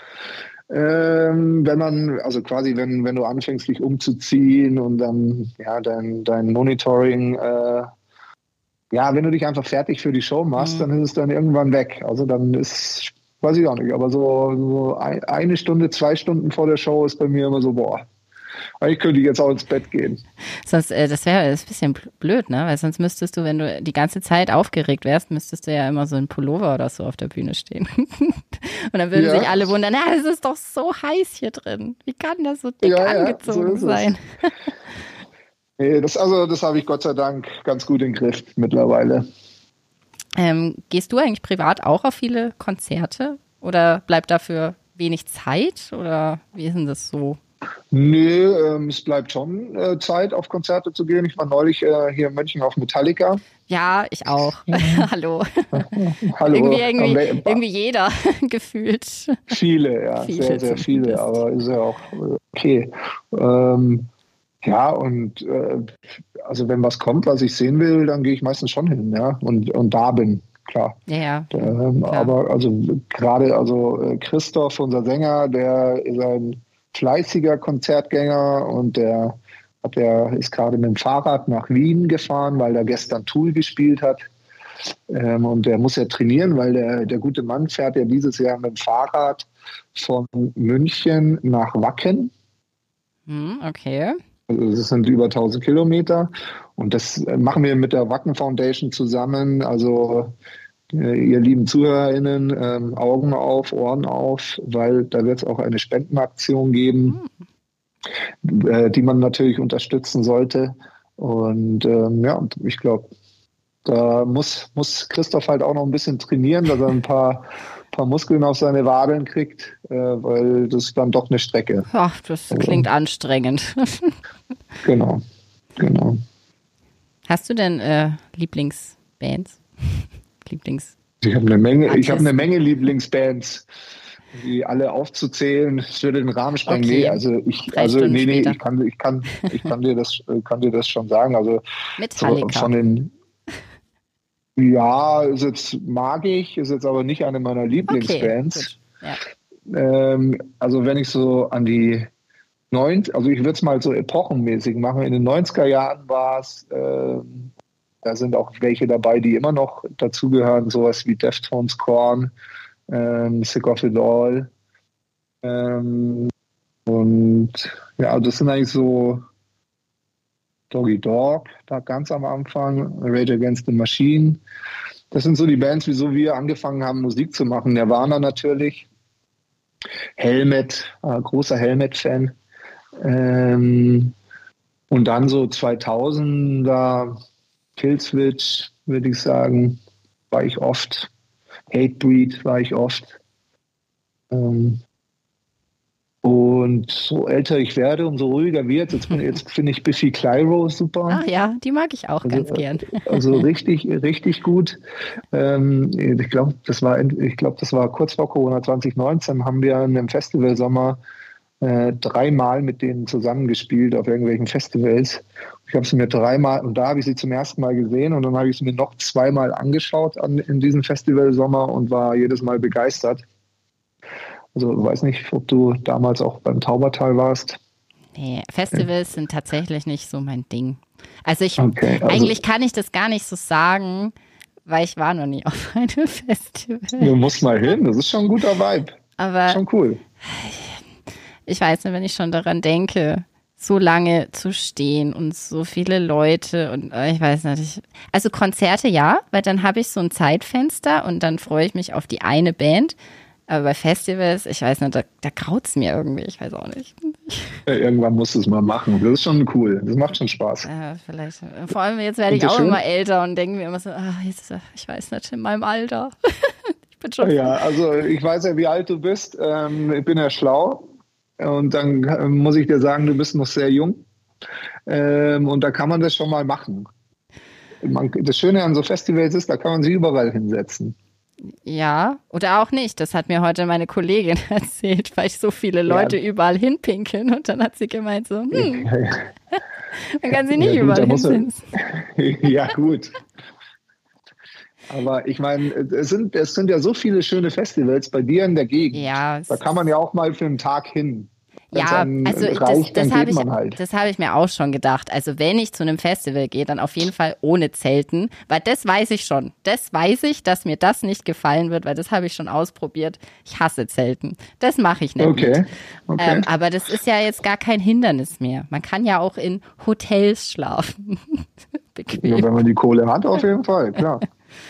Ähm, wenn man, also quasi, wenn, wenn du anfängst, dich umzuziehen und dann, ja, dein, dein Monitoring, äh, ja, wenn du dich einfach fertig für die Show machst, mhm. dann ist es dann irgendwann weg. Also dann ist, weiß ich auch nicht, aber so, so ein, eine Stunde, zwei Stunden vor der Show ist bei mir immer so, boah, ich könnte jetzt auch ins Bett gehen. Sonst, äh, das wäre ein bisschen blöd, ne? Weil sonst müsstest du, wenn du die ganze Zeit aufgeregt wärst, müsstest du ja immer so ein Pullover oder so auf der Bühne stehen. Und dann würden ja. sich alle wundern, na, es ist doch so heiß hier drin. Wie kann das so dick ja, angezogen ja, so sein? Nee, das, also, das habe ich Gott sei Dank ganz gut im Griff mittlerweile. Ähm, gehst du eigentlich privat auch auf viele Konzerte? Oder bleibt dafür wenig Zeit? Oder wie ist denn das so? Nö, ähm, es bleibt schon äh, Zeit, auf Konzerte zu gehen. Ich war neulich äh, hier in München auf Metallica. Ja, ich auch. Hallo. Hallo. Irgendwie, irgendwie, irgendwie jeder gefühlt. Viele, ja, viele sehr, sehr viele, bist. Aber ist ja auch okay. Ähm, ja, und äh, also wenn was kommt, was ich sehen will, dann gehe ich meistens schon hin, ja, und, und da bin. Klar. Ja, ja. Ähm, klar. Aber also gerade also äh, Christoph, unser Sänger, der ist ein fleißiger Konzertgänger und der, hat, der ist gerade mit dem Fahrrad nach Wien gefahren, weil er gestern Tool gespielt hat. Ähm, und der muss ja trainieren, weil der, der gute Mann fährt ja dieses Jahr mit dem Fahrrad von München nach Wacken. Hm, okay. Also das sind über tausend Kilometer und das machen wir mit der Wacken Foundation zusammen. Also äh, ihr lieben ZuhörerInnen, ähm, Augen auf, Ohren auf, weil da wird es auch eine Spendenaktion geben, hm. äh, die man natürlich unterstützen sollte. Und ähm, ja, ich glaube, da muss, muss Christoph halt auch noch ein bisschen trainieren, dass er ein paar, paar Muskeln auf seine Wadeln kriegt, äh, weil das ist dann doch eine Strecke. Ach, das klingt also anstrengend. Genau, genau. Hast du denn äh, Lieblingsbands? Lieblings ich habe eine Menge, ich habe eine Menge Lieblingsbands, die alle aufzuzählen, das würde den Rahmen sprengen. Okay. Nee, also ich, Drei also Stunden nee, nee, später. ich kann, ich kann, ich kann dir das, kann dir das schon sagen. Also Metallica. So, von den Ja, ist jetzt mag ich, ist jetzt aber nicht eine meiner Lieblingsbands. Okay, ja. ähm, also wenn ich so an die neunziger, also ich würde es mal so epochenmäßig machen. In den neunziger Jahren war es, äh, da sind auch welche dabei, die immer noch dazugehören, sowas wie Deftones, Korn, ähm, Sick of It All. Ähm, und ja, das sind eigentlich so Doggy Dog, da ganz am Anfang, Rage Against the Machine. Das sind so die Bands, wieso wir angefangen haben, Musik zu machen. Nirvana natürlich, Helmet, äh, großer Helmet-Fan. Ähm, und dann so zweitausender, Killswitch, würde ich sagen, war ich oft. Hatebreed war ich oft. Ähm, Und so älter ich werde, umso ruhiger wird. Jetzt, jetzt finde ich Biffy Clyro super. Ach ja, die mag ich auch also, ganz gern. Also richtig, richtig gut. Ähm, ich glaube, das war, ich glaube, das war kurz vor Corona zwanzig neunzehn, haben wir in einem Festivalsommer äh, dreimal mit denen zusammengespielt auf irgendwelchen Festivals. Ich habe sie mir dreimal, und da habe ich sie zum ersten Mal gesehen und dann habe ich sie mir noch zweimal angeschaut an, in diesem Festivalsommer und war jedes Mal begeistert. Also ich weiß nicht, ob du damals auch beim Taubertal warst. Nee, Festivals sind tatsächlich nicht so mein Ding. Also ich, okay, also, eigentlich kann ich das gar nicht so sagen, weil ich war noch nie auf einem Festival. Du musst mal hin, das ist schon ein guter Vibe. Aber schon cool. Ich weiß nicht, wenn ich schon daran denke, so lange zu stehen und so viele Leute und ich weiß nicht. Also Konzerte ja, weil dann habe ich so ein Zeitfenster und dann freue ich mich auf die eine Band. Aber bei Festivals, ich weiß nicht, da, da graut es mir irgendwie, ich weiß auch nicht. Ja, irgendwann musst du es mal machen. Das ist schon cool. Das macht schon Spaß. Ja, vielleicht. Vor allem jetzt werde ich auch schön? immer älter und denke mir immer so, ach, jetzt, ich weiß nicht, in meinem Alter. Ich bin schon. Ja, also ich weiß ja, wie alt du bist. Ähm, ich bin ja schlau. Und dann ähm, muss ich dir sagen, du bist noch sehr jung. Ähm, und da kann man das schon mal machen. Man, das Schöne an so Festivals ist, da kann man sich überall hinsetzen. Ja, oder auch nicht. Das hat mir heute meine Kollegin erzählt, weil ich so viele Leute ja. überall hinpinkeln und dann hat sie gemeint so, hm, man kann sie nicht ja, gut, überall hinsetzen. Ja, gut. Aber ich meine, es sind, es sind ja so viele schöne Festivals bei dir in der Gegend. Ja, da kann man ja auch mal für einen Tag hin. Ja, also reicht, das, das habe ich, halt. das hab ich mir auch schon gedacht. Also wenn ich zu einem Festival gehe, dann auf jeden Fall ohne Zelten, weil das weiß ich schon. Das weiß ich, dass mir das nicht gefallen wird, weil das habe ich schon ausprobiert. Ich hasse Zelten. Das mache ich nicht. Okay. okay. Ähm, aber das ist ja jetzt gar kein Hindernis mehr. Man kann ja auch in Hotels schlafen. Ja, wenn man die Kohle hat, auf jeden Fall, klar.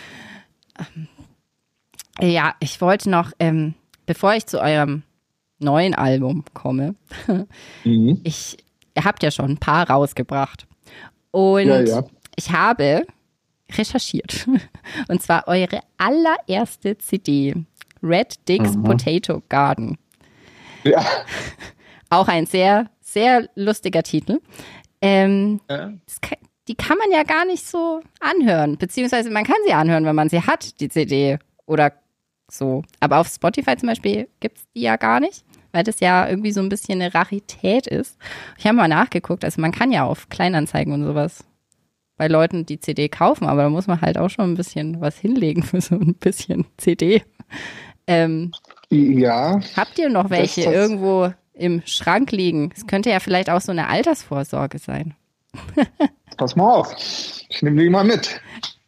Ja, ich wollte noch, ähm, bevor ich zu eurem neuen Album komme. Mhm. Ich, ihr habt ja schon ein paar rausgebracht. Und ja, ja. ich habe recherchiert. Und zwar eure allererste C D. Red Dick's mhm. Potato Garden. Ja. Auch ein sehr, sehr lustiger Titel. Ähm, ja. kann, die kann man ja gar nicht so anhören. Beziehungsweise man kann sie anhören, wenn man sie hat, die C D. Oder so. Aber auf Spotify zum Beispiel gibt es die ja gar nicht, weil das ja irgendwie so ein bisschen eine Rarität ist. Ich habe mal nachgeguckt, also man kann ja auf Kleinanzeigen und sowas bei Leuten die C D kaufen, aber da muss man halt auch schon ein bisschen was hinlegen für so ein bisschen C D. Ähm, ja. Habt ihr noch welche das, das irgendwo im Schrank liegen? Es könnte ja vielleicht auch so eine Altersvorsorge sein. Pass mal auf, ich nehme die mal mit.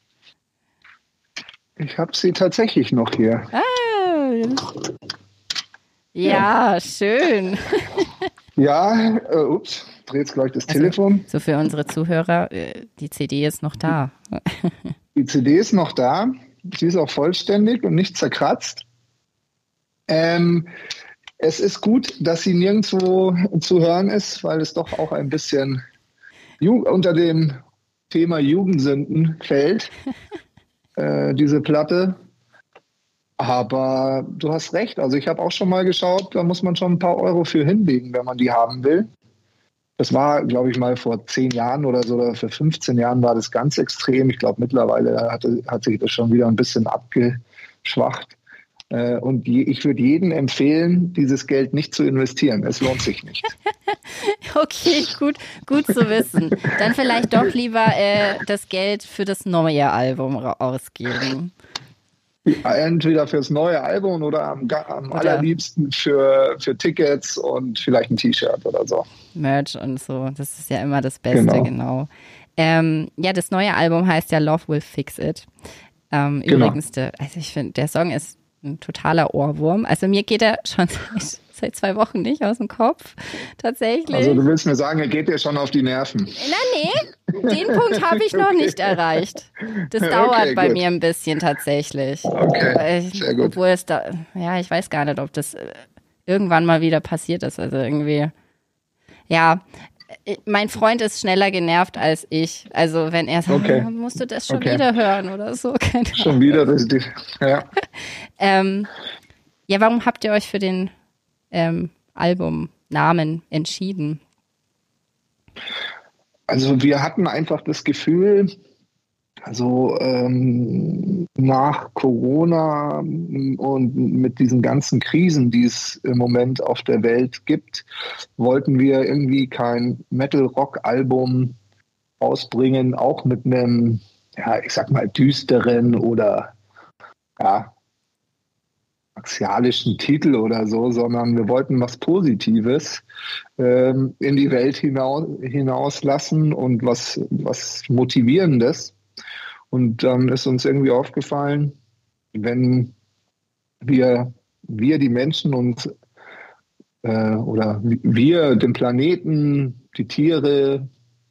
Ich habe sie tatsächlich noch hier. Ah, ja, ja, schön. Ja, äh, ups, drehe jetzt gleich das also, Telefon. So für unsere Zuhörer, die C D ist noch da. Die C D ist noch da. Sie ist auch vollständig und nicht zerkratzt. Ähm, es ist gut, dass sie nirgendwo zu hören ist, weil es doch auch ein bisschen Ju- unter dem Thema Jugendsünden fällt, äh, diese Platte. Aber du hast recht. Also ich habe auch schon mal geschaut, da muss man schon ein paar Euro für hinlegen, wenn man die haben will. Das war, glaube ich, mal vor zehn Jahren oder so, oder für fünfzehn Jahren war das ganz extrem. Ich glaube, mittlerweile hat, hat sich das schon wieder ein bisschen abgeschwacht. Und ich würde jedem empfehlen, dieses Geld nicht zu investieren. Es lohnt sich nicht. Okay, gut, gut zu wissen. Dann vielleicht doch lieber äh, das Geld für das neue Album ausgeben. Entweder fürs neue Album oder am, am oder allerliebsten für, für Tickets und vielleicht ein T-Shirt oder so. Merch und so, das ist ja immer das Beste, genau. genau. Ähm, ja, das neue Album heißt ja Love Will Fix It. Ähm, genau. Übrigens, der, also ich finde, der Song ist ein totaler Ohrwurm. Also mir geht er schon seit, seit zwei Wochen nicht aus dem Kopf, tatsächlich. Also du willst mir sagen, er geht dir schon auf die Nerven. Na nee, den Punkt habe ich noch nicht erreicht. Das dauert okay, bei gut. mir ein bisschen tatsächlich. Okay, sehr gut. Obwohl es da, ja, ich weiß gar nicht, ob das irgendwann mal wieder passiert ist. Also irgendwie, ja, mein Freund ist schneller genervt als ich. Also wenn er sagt, okay. musst du das schon okay. wieder hören oder so. Keine schon Ahnung. wieder, das ist die, ja. ähm, ja, warum habt ihr euch für den ähm, Albumnamen entschieden? Also wir hatten einfach das Gefühl, also ähm, nach Corona und mit diesen ganzen Krisen, die es im Moment auf der Welt gibt, wollten wir irgendwie kein Metal-Rock-Album ausbringen, auch mit einem, ja, ich sag mal, düsteren oder ja, martialischen Titel oder so, sondern wir wollten was Positives ähm, in die Welt hinaus, hinauslassen und was, was Motivierendes. Und dann ist uns irgendwie aufgefallen, wenn wir, wir die Menschen uns äh, oder wir den Planeten, die Tiere,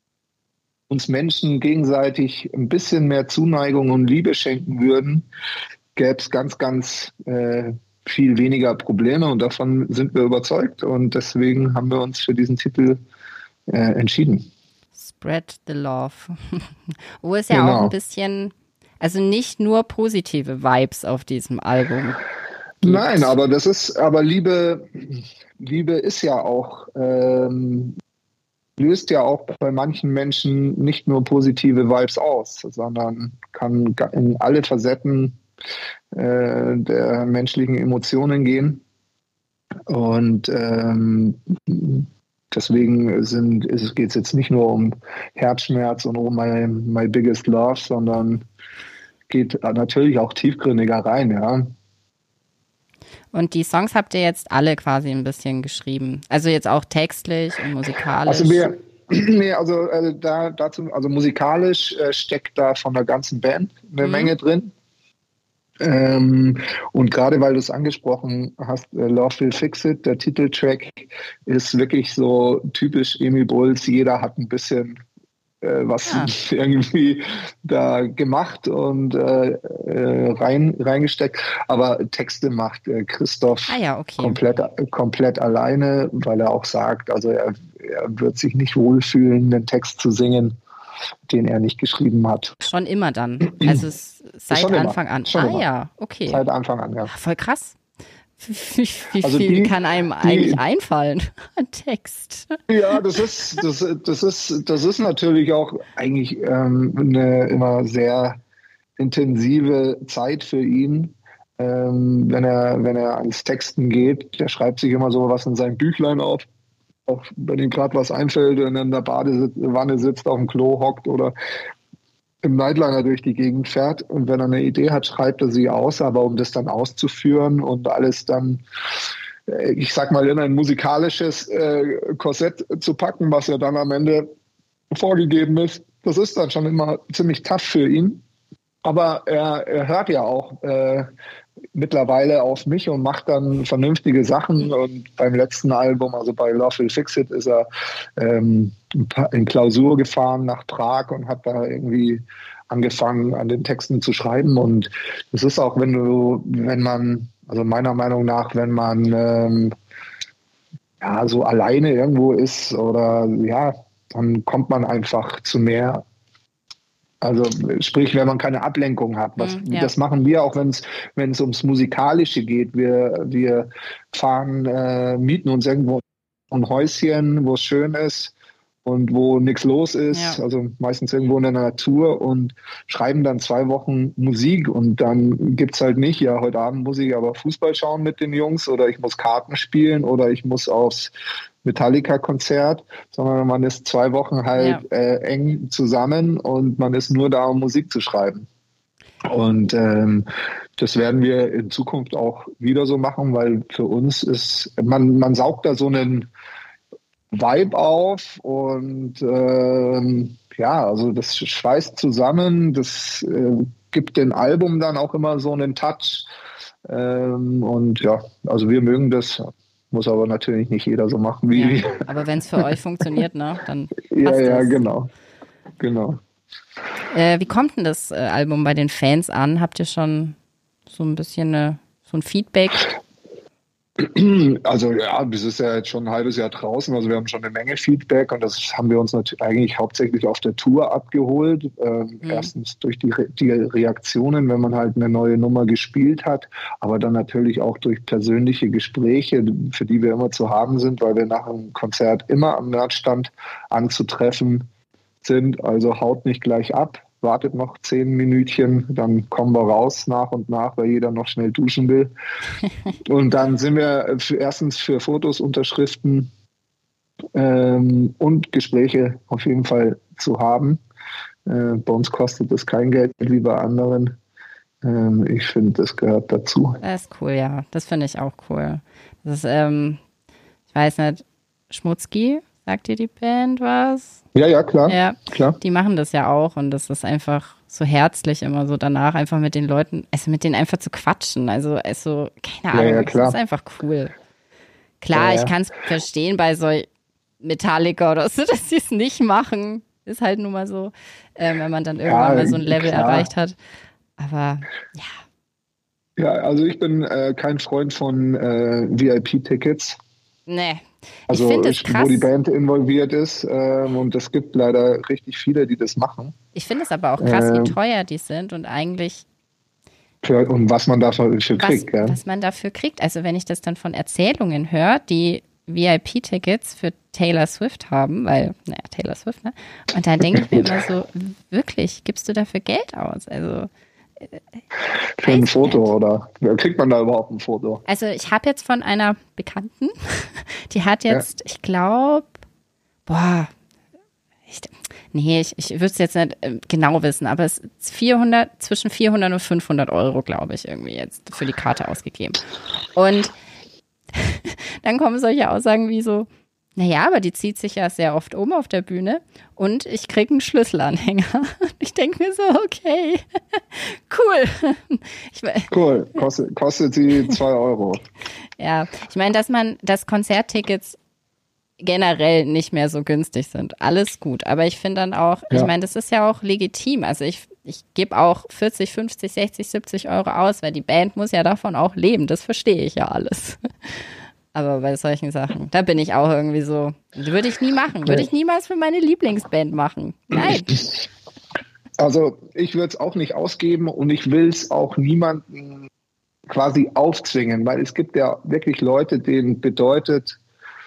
uns Menschen gegenseitig ein bisschen mehr Zuneigung und Liebe schenken würden, gäbe es ganz, ganz äh, viel weniger Probleme und davon sind wir überzeugt und deswegen haben wir uns für diesen Titel äh, entschieden. Spread the Love. Wo es ja genau. auch ein bisschen, also nicht nur positive Vibes auf diesem Album gibt. Nein, aber das ist, aber Liebe, Liebe ist ja auch, ähm, löst ja auch bei manchen Menschen nicht nur positive Vibes aus, sondern kann in alle Facetten äh, der menschlichen Emotionen gehen. Und ähm, deswegen sind, geht es jetzt nicht nur um Herzschmerz und um my, my biggest love, sondern geht natürlich auch tiefgründiger rein, ja. Und die Songs habt ihr jetzt alle quasi ein bisschen geschrieben? Also jetzt auch textlich und musikalisch? Also wir, nee, also äh, da, dazu, also musikalisch äh, steckt da von der ganzen Band eine mhm. Menge drin. Ähm, und gerade weil du es angesprochen hast, äh, Love Will Fix It, der Titeltrack ist wirklich so typisch Emil Bulls. Jeder hat ein bisschen äh, was ja. irgendwie da gemacht und äh, äh, rein, reingesteckt. Aber Texte macht äh, Christoph ah, ja, okay. komplett, komplett alleine, weil er auch sagt, also er, er wird sich nicht wohlfühlen, den Text zu singen, den er nicht geschrieben hat. Schon immer dann? Also es, seit Schon Anfang immer. an? Schon ah immer. ja, okay. Seit Anfang an, ja. Voll krass. Wie, wie also viel die, kann einem die, eigentlich einfallen an Text? Ja, das ist, das, das ist, das ist natürlich auch eigentlich ähm, eine immer sehr intensive Zeit für ihn, ähm, wenn er, wenn er ans Texten geht. Der schreibt sich immer so was in sein Büchlein auf. Auch wenn ihm gerade was einfällt und in der Badewanne sitzt, auf dem Klo hockt oder im Nightliner durch die Gegend fährt. Und wenn er eine Idee hat, schreibt er sie aus. Aber um das dann auszuführen und alles dann, ich sag mal, in ein musikalisches äh, Korsett zu packen, was ja dann am Ende vorgegeben ist, das ist dann schon immer ziemlich tough für ihn. Aber er, er hört ja auch, äh, mittlerweile auf mich und macht dann vernünftige Sachen. Und beim letzten Album, also bei Love Will Fix It, ist er ähm, in Klausur gefahren nach Prag und hat da irgendwie angefangen, an den Texten zu schreiben. Und es ist auch, wenn du, wenn man, also meiner Meinung nach, wenn man ähm, ja so alleine irgendwo ist oder ja, dann kommt man einfach zu mehr. Also sprich, wenn man keine Ablenkung hat. Was, mm, ja. Das machen wir auch, wenn es wenn es ums Musikalische geht. Wir, wir fahren, äh, mieten uns irgendwo ein Häuschen, wo es schön ist und wo nichts los ist, ja. Also meistens irgendwo in der Natur und schreiben dann zwei Wochen Musik und dann gibt's halt nicht, ja, heute Abend muss ich aber Fußball schauen mit den Jungs oder ich muss Karten spielen oder ich muss aufs Metallica-Konzert, sondern man ist zwei Wochen halt ja. äh, eng zusammen und man ist nur da, um Musik zu schreiben. Und ähm, das werden wir in Zukunft auch wieder so machen, weil für uns ist, man, man saugt da so einen Vibe auf und ähm, ja, also das schweißt zusammen, das äh, gibt dem Album dann auch immer so einen Touch ähm, und ja, also wir mögen das. Muss aber natürlich nicht jeder so machen wie ja, wir. Aber wenn es für euch funktioniert, ne, dann passt ja, ja, das. genau, genau. Äh, wie kommt denn das äh, Album bei den Fans an? Habt ihr schon so ein bisschen eine, so ein Feedback? Also ja, das ist ja jetzt schon ein halbes Jahr draußen, also wir haben schon eine Menge Feedback und das haben wir uns natürlich eigentlich hauptsächlich auf der Tour abgeholt. Ähm, mhm. Erstens durch die, Re- die Reaktionen, wenn man halt eine neue Nummer gespielt hat, aber dann natürlich auch durch persönliche Gespräche, für die wir immer zu haben sind, weil wir nach einem Konzert immer am Merchstand anzutreffen sind. Also haut nicht gleich ab, wartet noch zehn Minütchen, dann kommen wir raus nach und nach, weil jeder noch schnell duschen will. Und dann sind wir für, erstens für Fotos, Unterschriften ähm, und Gespräche auf jeden Fall zu haben. Äh, bei uns kostet das kein Geld wie bei anderen. Ähm, ich finde, das gehört dazu. Das ist cool, ja. Das finde ich auch cool. Das ist, ähm, ich weiß nicht, Schmutzki, sagt dir die Band was? Ja, ja, klar, ja, klar. Die machen das ja auch und das ist einfach so herzlich immer so danach einfach mit den Leuten, also mit denen einfach zu quatschen. Also, also keine Ahnung, ja, ja, klar. Das ist einfach cool. Klar, ja, ja. Ich kann es verstehen bei so Metallica oder so, dass sie es nicht machen. Ist halt nun mal so, äh, wenn man dann irgendwann ja, mal so ein Level klar. erreicht hat. Aber ja. Ja, also ich bin äh, kein Freund von äh, V I P-Tickets. Nee. Also, ich das krass. Wo die Band involviert ist ähm, und es gibt leider richtig viele, die das machen. Ich finde es aber auch krass, ähm, wie teuer die sind und eigentlich für, und was man dafür was, kriegt. Ja. Was man dafür kriegt. Also wenn ich das dann von Erzählungen höre, die V I P-Tickets für Taylor Swift haben, weil, naja, Taylor Swift, ne? Und dann denke ich mir immer so, wirklich, gibst du dafür Geld aus? Also für ein Foto nicht. Oder kriegt man da überhaupt ein Foto? Also ich habe jetzt von einer Bekannten, die hat jetzt, ja. ich glaube, boah, ich, nee, ich, ich würde es jetzt nicht genau wissen, aber es ist vierhundert, zwischen vierhundert und fünfhundert Euro, glaube ich, irgendwie jetzt für die Karte ausgegeben. Und dann kommen solche Aussagen wie so, naja, aber die zieht sich ja sehr oft um auf der Bühne und ich kriege einen Schlüsselanhänger. Ich denke mir so, okay, cool. Ich mein, cool, kostet, kostet sie zwei Euro. Ja, ich meine, dass man, dass Konzerttickets generell nicht mehr so günstig sind. Alles gut, aber ich finde dann auch, ja. ich meine, das ist ja auch legitim. Also ich, ich gebe auch vierzig, fünfzig, sechzig, siebzig Euro aus, weil die Band muss ja davon auch leben. Das verstehe ich ja alles. Aber bei solchen Sachen, da bin ich auch irgendwie so, würde ich nie machen. Würde ich niemals für meine Lieblingsband machen. Nein. Also ich würde es auch nicht ausgeben und ich will es auch niemandem quasi aufzwingen, weil es gibt ja wirklich Leute, denen bedeutet,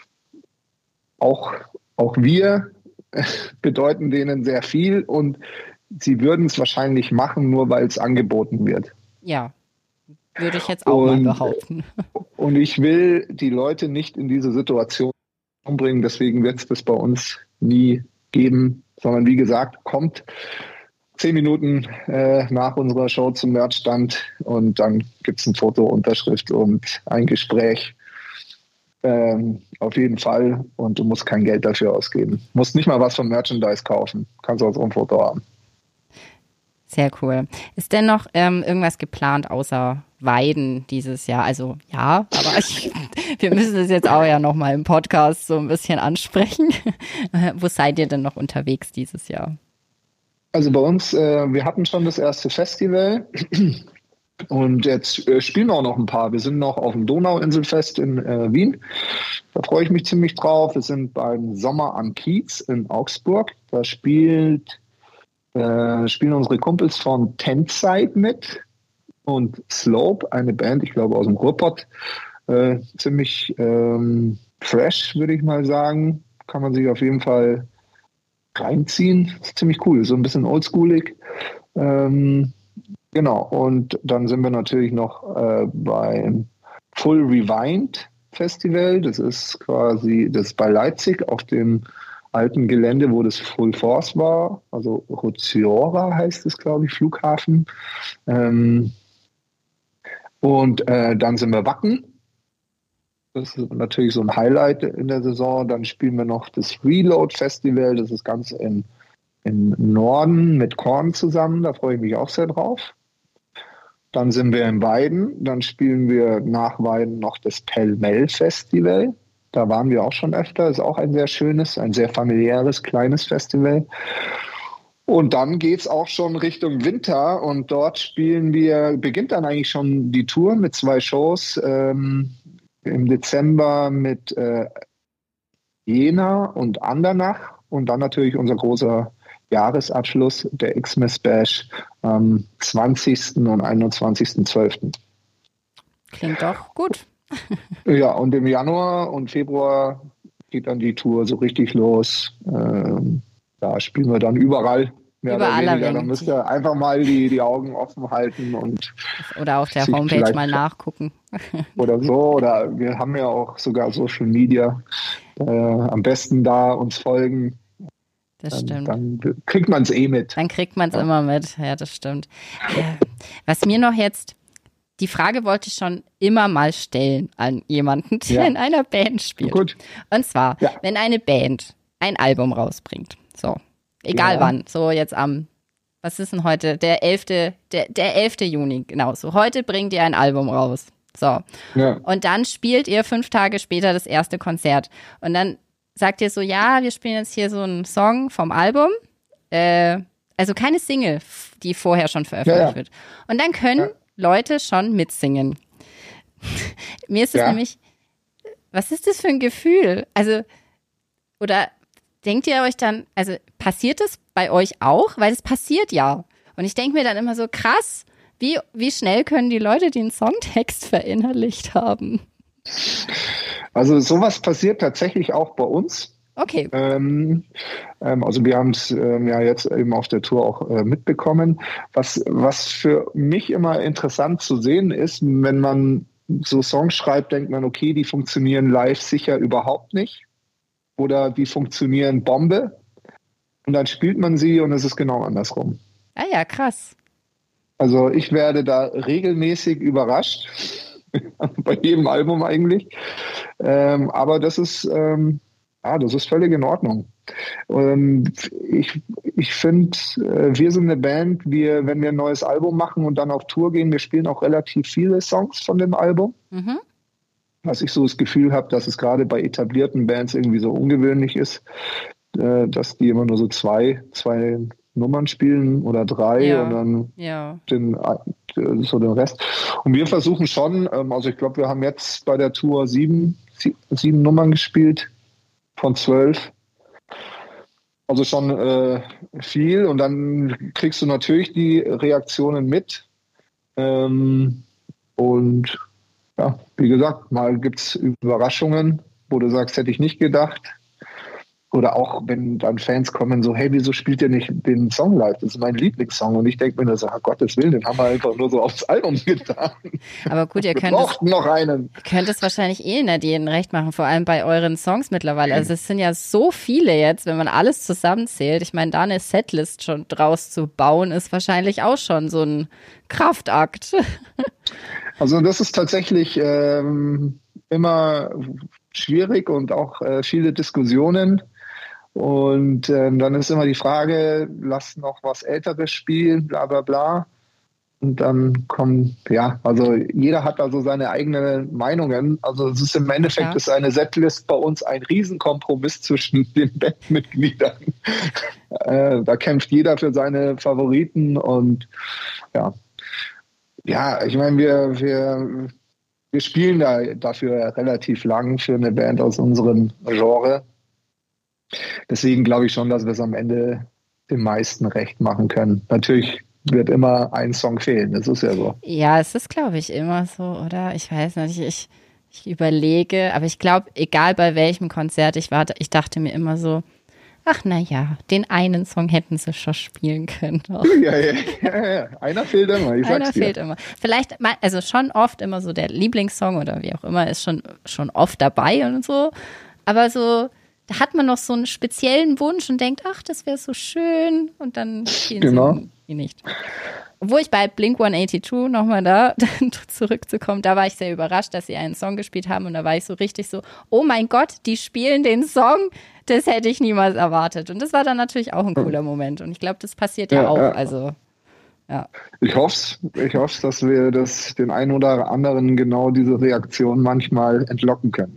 auch, auch wir bedeuten denen sehr viel und sie würden es wahrscheinlich machen, nur weil es angeboten wird. Ja. Würde ich jetzt auch und, mal behaupten. Und ich will die Leute nicht in diese Situation bringen, deswegen wird es das bei uns nie geben, sondern wie gesagt, kommt zehn Minuten äh, nach unserer Show zum Merchstand und dann gibt es ein Foto, Unterschrift und ein Gespräch. Ähm, auf jeden Fall und du musst kein Geld dafür ausgeben. Du musst nicht mal was vom Merchandise kaufen, kannst auch so ein Foto haben. Sehr cool. Ist denn noch ähm, irgendwas geplant außer Weiden dieses Jahr. Also ja, aber ich, wir müssen es jetzt auch ja nochmal im Podcast so ein bisschen ansprechen. Wo seid ihr denn noch unterwegs dieses Jahr? Also bei uns, äh, wir hatten schon das erste Festival und jetzt äh, spielen wir auch noch ein paar. Wir sind noch auf dem Donauinselfest in äh, Wien. Da freue ich mich ziemlich drauf. Wir sind beim Sommer am Kiez in Augsburg. Da spielt, äh, spielen unsere Kumpels von Tentside mit und Slope, eine Band, ich glaube aus dem Ruhrpott. Äh, ziemlich ähm, fresh, würde ich mal sagen. Kann man sich auf jeden Fall reinziehen. Das ist ziemlich cool, so ein bisschen oldschoolig. Ähm, genau, und dann sind wir natürlich noch äh, beim Full Rewind Festival. Das ist quasi, das ist bei Leipzig auf dem alten Gelände, wo das Full Force war. Also Roziora heißt es, glaube ich, Flughafen. Ähm, und äh, dann sind wir Wacken. Das ist natürlich so ein Highlight in der Saison. Dann spielen wir noch das Reload Festival. Das ist ganz in, im Norden mit Korn zusammen. Da freue ich mich auch sehr drauf. Dann sind wir in Weiden. Dann spielen wir nach Weiden noch das Pell-Mell Festival. Da waren wir auch schon öfter. Ist auch ein sehr schönes, ein sehr familiäres, kleines Festival. Und dann geht's auch schon Richtung Winter. Und dort spielen wir, beginnt dann eigentlich schon die Tour mit zwei Shows. Ähm, Im Dezember mit äh, Jena und Andernach und dann natürlich unser großer Jahresabschluss, der Xmas Bash am zwanzigsten und einundzwanzigsten zwölften Klingt doch gut. Ja, und im Januar und Februar geht dann die Tour so richtig los. Ähm, da spielen wir dann überall. Mehr Überall oder weniger. Da müsst ihr einfach mal die, die Augen offen halten und oder auf der Homepage mal nachgucken. Oder so, oder wir haben ja auch sogar Social Media. Äh, am besten da uns folgen. Das dann, stimmt. Dann kriegt man es eh mit. Dann kriegt man es ja. immer mit. Ja, das stimmt. Ja. Was mir noch jetzt, die Frage wollte ich schon immer mal stellen an jemanden, der ja. in einer Band spielt. Gut. Und zwar, ja. wenn eine Band ein Album rausbringt, so, egal ja. wann, so jetzt am, was ist denn heute, der elfte Der, der elfte Juni, genau, so, heute bringt ihr ein Album raus. So. Ja. Und dann spielt ihr fünf Tage später das erste Konzert. Und dann sagt ihr so, ja, wir spielen jetzt hier so einen Song vom Album. Äh, also keine Single, die vorher schon veröffentlicht ja, ja. wird. Und dann können ja. Leute schon mitsingen. Mir ist es ja. nämlich, was ist das für ein Gefühl? Also, oder denkt ihr euch dann, also passiert es bei euch auch? Weil es passiert ja. Und ich denke mir dann immer so, krass, Wie, wie schnell können die Leute den Songtext verinnerlicht haben? Also sowas passiert tatsächlich auch bei uns. Okay. Ähm, ähm, also wir haben es ähm, ja jetzt eben auf der Tour auch äh, mitbekommen. Was, was für mich immer interessant zu sehen ist, wenn man so Songs schreibt, denkt man, okay, die funktionieren live sicher überhaupt nicht. Oder die funktionieren Bombe. Und dann spielt man sie und es ist genau andersrum. Ah ja, krass. Also ich werde da regelmäßig überrascht, bei jedem Album eigentlich. Ähm, aber das ist, ähm, ja, das ist völlig in Ordnung. Ähm, ich ich finde, äh, wir sind eine Band, wir, wenn wir ein neues Album machen und dann auf Tour gehen, wir spielen auch relativ viele Songs von dem Album. Mhm. Was ich so das Gefühl habe, dass es gerade bei etablierten Bands irgendwie so ungewöhnlich ist, äh, dass die immer nur so zwei, zwei Nummern spielen oder drei ja. und dann ja. den, so den Rest. Und wir versuchen schon, also ich glaube, wir haben jetzt bei der Tour sieben, sieben Nummern gespielt von zwölf. Also schon äh, viel. Und dann kriegst du natürlich die Reaktionen mit. Ähm, und ja, wie gesagt, mal gibt es Überraschungen, wo du sagst, hätte ich nicht gedacht. Oder auch, wenn dann Fans kommen, so, hey, wieso spielt ihr nicht den Song live? Das ist mein Lieblingssong. Und ich denke mir so, oh Gottes Willen, den haben wir einfach nur so aufs Album getan. Aber gut, ihr könnt es, noch einen. Ihr könnt es wahrscheinlich eh nicht jedem recht machen, vor allem bei euren Songs mittlerweile. Also es sind ja so viele jetzt, wenn man alles zusammenzählt. Ich meine, da eine Setlist schon draus zu bauen, ist wahrscheinlich auch schon so ein Kraftakt. Also das ist tatsächlich ähm, immer schwierig und auch äh, viele Diskussionen. Und ähm, dann ist immer die Frage, lass noch was Älteres spielen, bla bla bla. Und dann kommen, ja, also jeder hat da so seine eigenen Meinungen. Also es ist im Endeffekt, ja. ist eine Setlist bei uns ein Riesenkompromiss zwischen den Bandmitgliedern. äh, da kämpft jeder für seine Favoriten und ja, ja, ich meine, wir, wir, wir spielen da dafür relativ lang für eine Band aus unserem Genre. Deswegen glaube ich schon, dass wir es am Ende den meisten recht machen können. Natürlich wird immer ein Song fehlen, das ist ja so. Ja, es ist, glaube ich, immer so, oder? Ich weiß nicht, ich, ich überlege, aber ich glaube, egal bei welchem Konzert ich war, ich dachte mir immer so, ach na ja, den einen Song hätten sie schon spielen können. Ja, ja, ja, ja, einer fehlt immer, ich sag's Einer dir. fehlt immer. Vielleicht, also schon oft immer so der Lieblingssong oder wie auch immer ist schon, schon oft dabei und so, aber so, da hat man noch so einen speziellen Wunsch und denkt, ach, das wäre so schön und dann spielen genau. sie ihn nicht. Obwohl ich bei Blink hundertzweiundachtzig nochmal da zurückzukommen, da war ich sehr überrascht, dass sie einen Song gespielt haben und da war ich so richtig so, oh mein Gott, die spielen den Song, das hätte ich niemals erwartet. Und das war dann natürlich auch ein cooler Moment und ich glaube, das passiert ja, ja auch. Ja. Also, ja. Ich hoffe es, ich hoffe, dass wir das den einen oder anderen genau diese Reaktion manchmal entlocken können.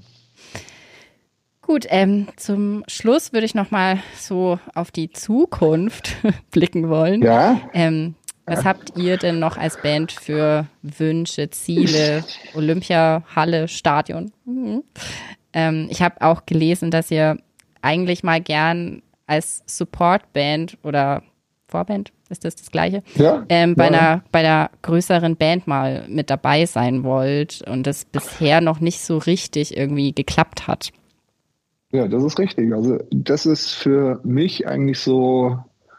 Gut, ähm, zum Schluss würde ich nochmal so auf die Zukunft blicken wollen. Ja. Ähm, was habt ihr denn noch als Band für Wünsche, Ziele, Olympia, Halle, Stadion? Mhm. Ähm, ich habe auch gelesen, dass ihr eigentlich mal gern als Supportband oder Vorband, ist das das Gleiche? Ja. Ähm, bei ja. einer bei einer größeren Band mal mit dabei sein wollt und das bisher noch nicht so richtig irgendwie geklappt hat. Ja, das ist richtig. Also das ist für mich eigentlich so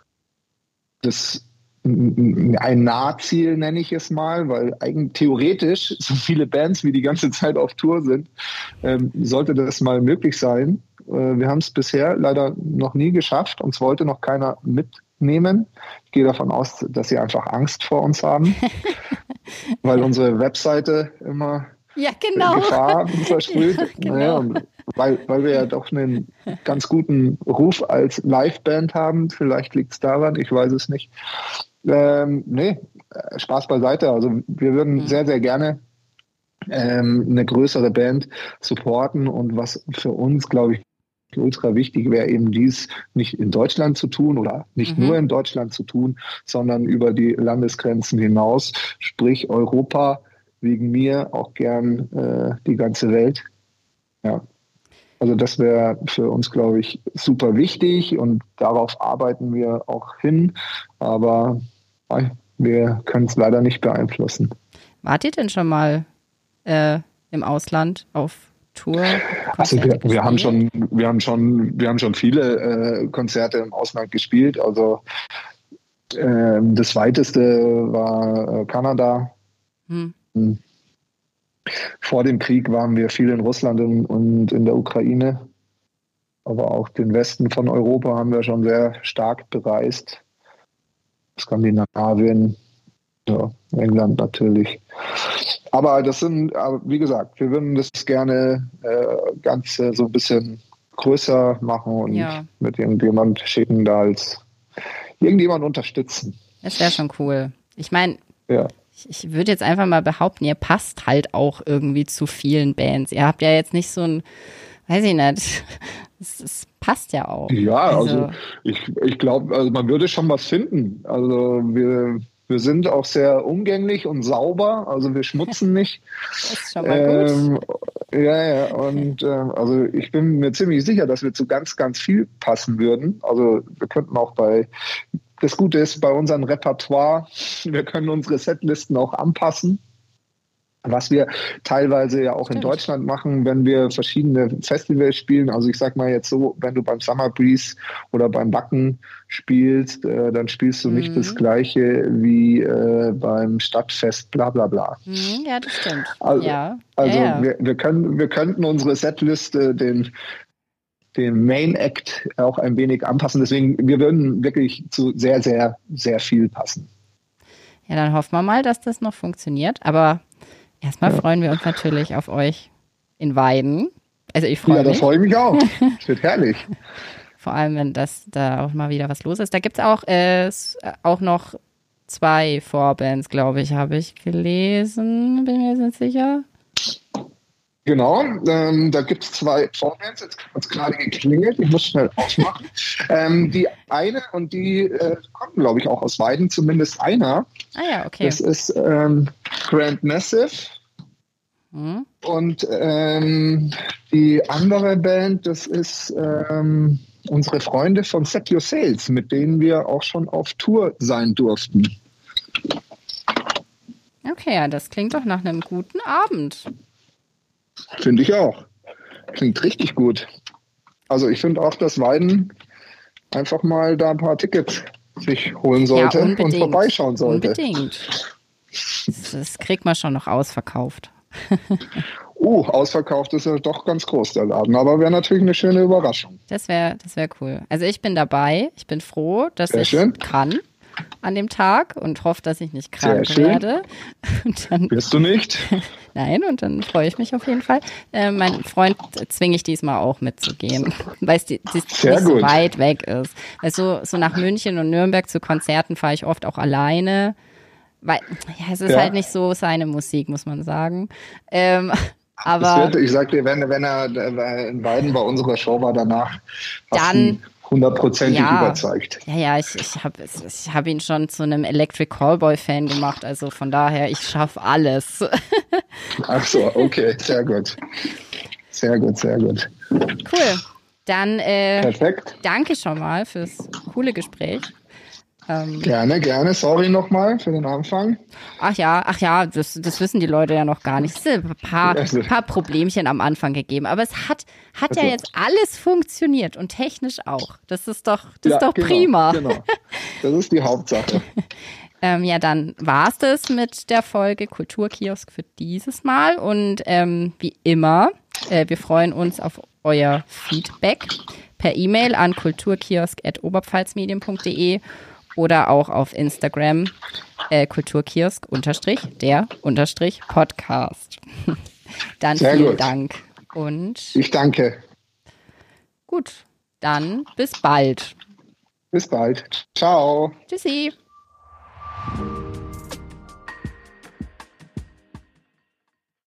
das ein Nahziel, nenne ich es mal, weil eigentlich theoretisch so viele Bands wie die ganze Zeit auf Tour sind, ähm, sollte das mal möglich sein. Äh, wir haben es bisher leider noch nie geschafft. Uns wollte noch keiner mitnehmen. Ich gehe davon aus, dass sie einfach Angst vor uns haben, weil unsere Webseite immer ja, genau. Gefahr versprüht. Ja, genau. Naja, und weil, weil wir ja doch einen ganz guten Ruf als Liveband haben. Vielleicht liegt es daran, ich weiß es nicht. Ähm, nee, Spaß beiseite. Also wir würden mhm. sehr, sehr gerne ähm, eine größere Band supporten. Und was für uns, glaube ich, ultra wichtig wäre, eben dies nicht in Deutschland zu tun oder nicht mhm. nur in Deutschland zu tun, sondern über die Landesgrenzen hinaus, sprich Europa, wegen mir auch gern äh, die ganze Welt. Ja. Also das wäre für uns, glaube ich, super wichtig und darauf arbeiten wir auch hin, aber äh, wir können es leider nicht beeinflussen. Wart ihr denn schon mal äh, im Ausland auf Tour? Also wir, wir haben schon, wir haben schon, wir haben schon viele äh, Konzerte im Ausland gespielt. Also äh, das weiteste war äh, Kanada. Hm. Vor dem Krieg waren wir viel in Russland und in der Ukraine. Aber auch den Westen von Europa haben wir schon sehr stark bereist. Skandinavien, ja, England natürlich. Aber das sind, wie gesagt, wir würden das gerne äh, ganz äh, so ein bisschen größer machen und ja. mit irgendjemand schicken, da als irgendjemand unterstützen. Das wäre schon cool. Ich meine, ja. ich, ich würde jetzt einfach mal behaupten, ihr passt halt auch irgendwie zu vielen Bands. Ihr habt ja jetzt nicht so ein, weiß ich nicht, es, es passt ja auch. Ja, also, also ich, ich glaube, also man würde schon was finden. Also wir, wir sind auch sehr umgänglich und sauber, also wir schmutzen nicht. Das ist schon mal ähm, gut. Ja, ja, und äh, also ich bin mir ziemlich sicher, dass wir zu ganz, ganz viel passen würden. Also wir könnten auch bei, das Gute ist bei unserem Repertoire, wir können unsere Setlisten auch anpassen. Was wir teilweise ja auch Stimmt. in Deutschland machen, wenn wir verschiedene Festivals spielen. Also ich sag mal jetzt so, wenn du beim Summer Breeze oder beim Backen spielst, äh, dann spielst du mhm. nicht das Gleiche wie äh, beim Stadtfest, bla bla bla. Mhm, ja, das stimmt. Also, ja. also ja, ja. Wir, wir, können, wir könnten unsere Setliste den, den Main Act auch ein wenig anpassen. Deswegen, wir würden wirklich zu sehr, sehr, sehr viel passen. Ja, dann hoffen wir mal, dass das noch funktioniert. Aber erstmal ja. freuen wir uns natürlich auf euch in Weiden. Also ich freue ja, mich. Ja, da freue ich mich auch. Das wird herrlich. Vor allem, wenn das da auch mal wieder was los ist. Da gibt es auch, äh, auch noch zwei Vorbands, glaube ich, habe ich gelesen. Bin mir jetzt nicht sicher. Genau, ähm, da gibt es zwei Vorbands. Jetzt hat es gerade geklingelt. Ich muss schnell aufmachen. ähm, die eine und die äh, kommen, glaube ich, auch aus Weiden, zumindest einer. Ah ja, okay. Das ist ähm, Grand Massive. Hm. Und ähm, die andere Band, das ist ähm, unsere Freunde von Set Your Sails, mit denen wir auch schon auf Tour sein durften. Okay, ja, das klingt doch nach einem guten Abend. Finde ich auch. Klingt richtig gut. Also ich finde auch, dass Weiden einfach mal da ein paar Tickets sich holen sollte, ja, und vorbeischauen sollte. Unbedingt. Das, das kriegt man schon noch ausverkauft. Uh, ausverkauft ist ja doch ganz groß, der Laden. Aber wäre natürlich eine schöne Überraschung. Das wäre das wär cool. Also ich bin dabei. Ich bin froh, dass Sehr ich schön. kann an dem Tag und hoffe, dass ich nicht krank werde. Und dann, Wirst du nicht? Nein, und dann freue ich mich auf jeden Fall. Äh, mein Freund zwinge ich diesmal auch mitzugehen, weil es die, die nicht gut. so weit weg ist. Also so nach München und Nürnberg zu Konzerten fahre ich oft auch alleine. Weil, ja, es ist ja. halt nicht so seine Musik, muss man sagen. Ähm, aber wird, ich sag dir, wenn, wenn er in Weiden bei unserer Show war danach, dann hundertprozentig ja, überzeugt. Ja, ja, ich, ich habe ich hab ihn schon zu einem Electric Callboy-Fan gemacht, also von daher, ich schaffe alles. Ach so, okay, sehr gut. Sehr gut, sehr gut. Cool. Dann äh, Perfekt. Danke schon mal fürs coole Gespräch. Ähm, gerne, gerne. Sorry nochmal für den Anfang. Ach ja, ach ja, das, das wissen die Leute ja noch gar nicht. Es sind ein paar, also, paar Problemchen am Anfang gegeben, aber es hat, hat also, ja jetzt alles funktioniert und technisch auch. Das ist doch, das ja, ist doch genau, prima. Genau. Das ist die Hauptsache. ähm, ja, dann war's das mit der Folge Kulturkiosk für dieses Mal und ähm, wie immer, äh, wir freuen uns auf euer Feedback per E-Mail an kulturkiosk at oberpfalzmedien punkt de oder auch auf Instagram äh, Kulturkiosk unterstrich der unterstrich Podcast. Dann Sehr vielen gut. Dank. Und ich danke. Gut, dann bis bald. Bis bald. Ciao. Tschüssi.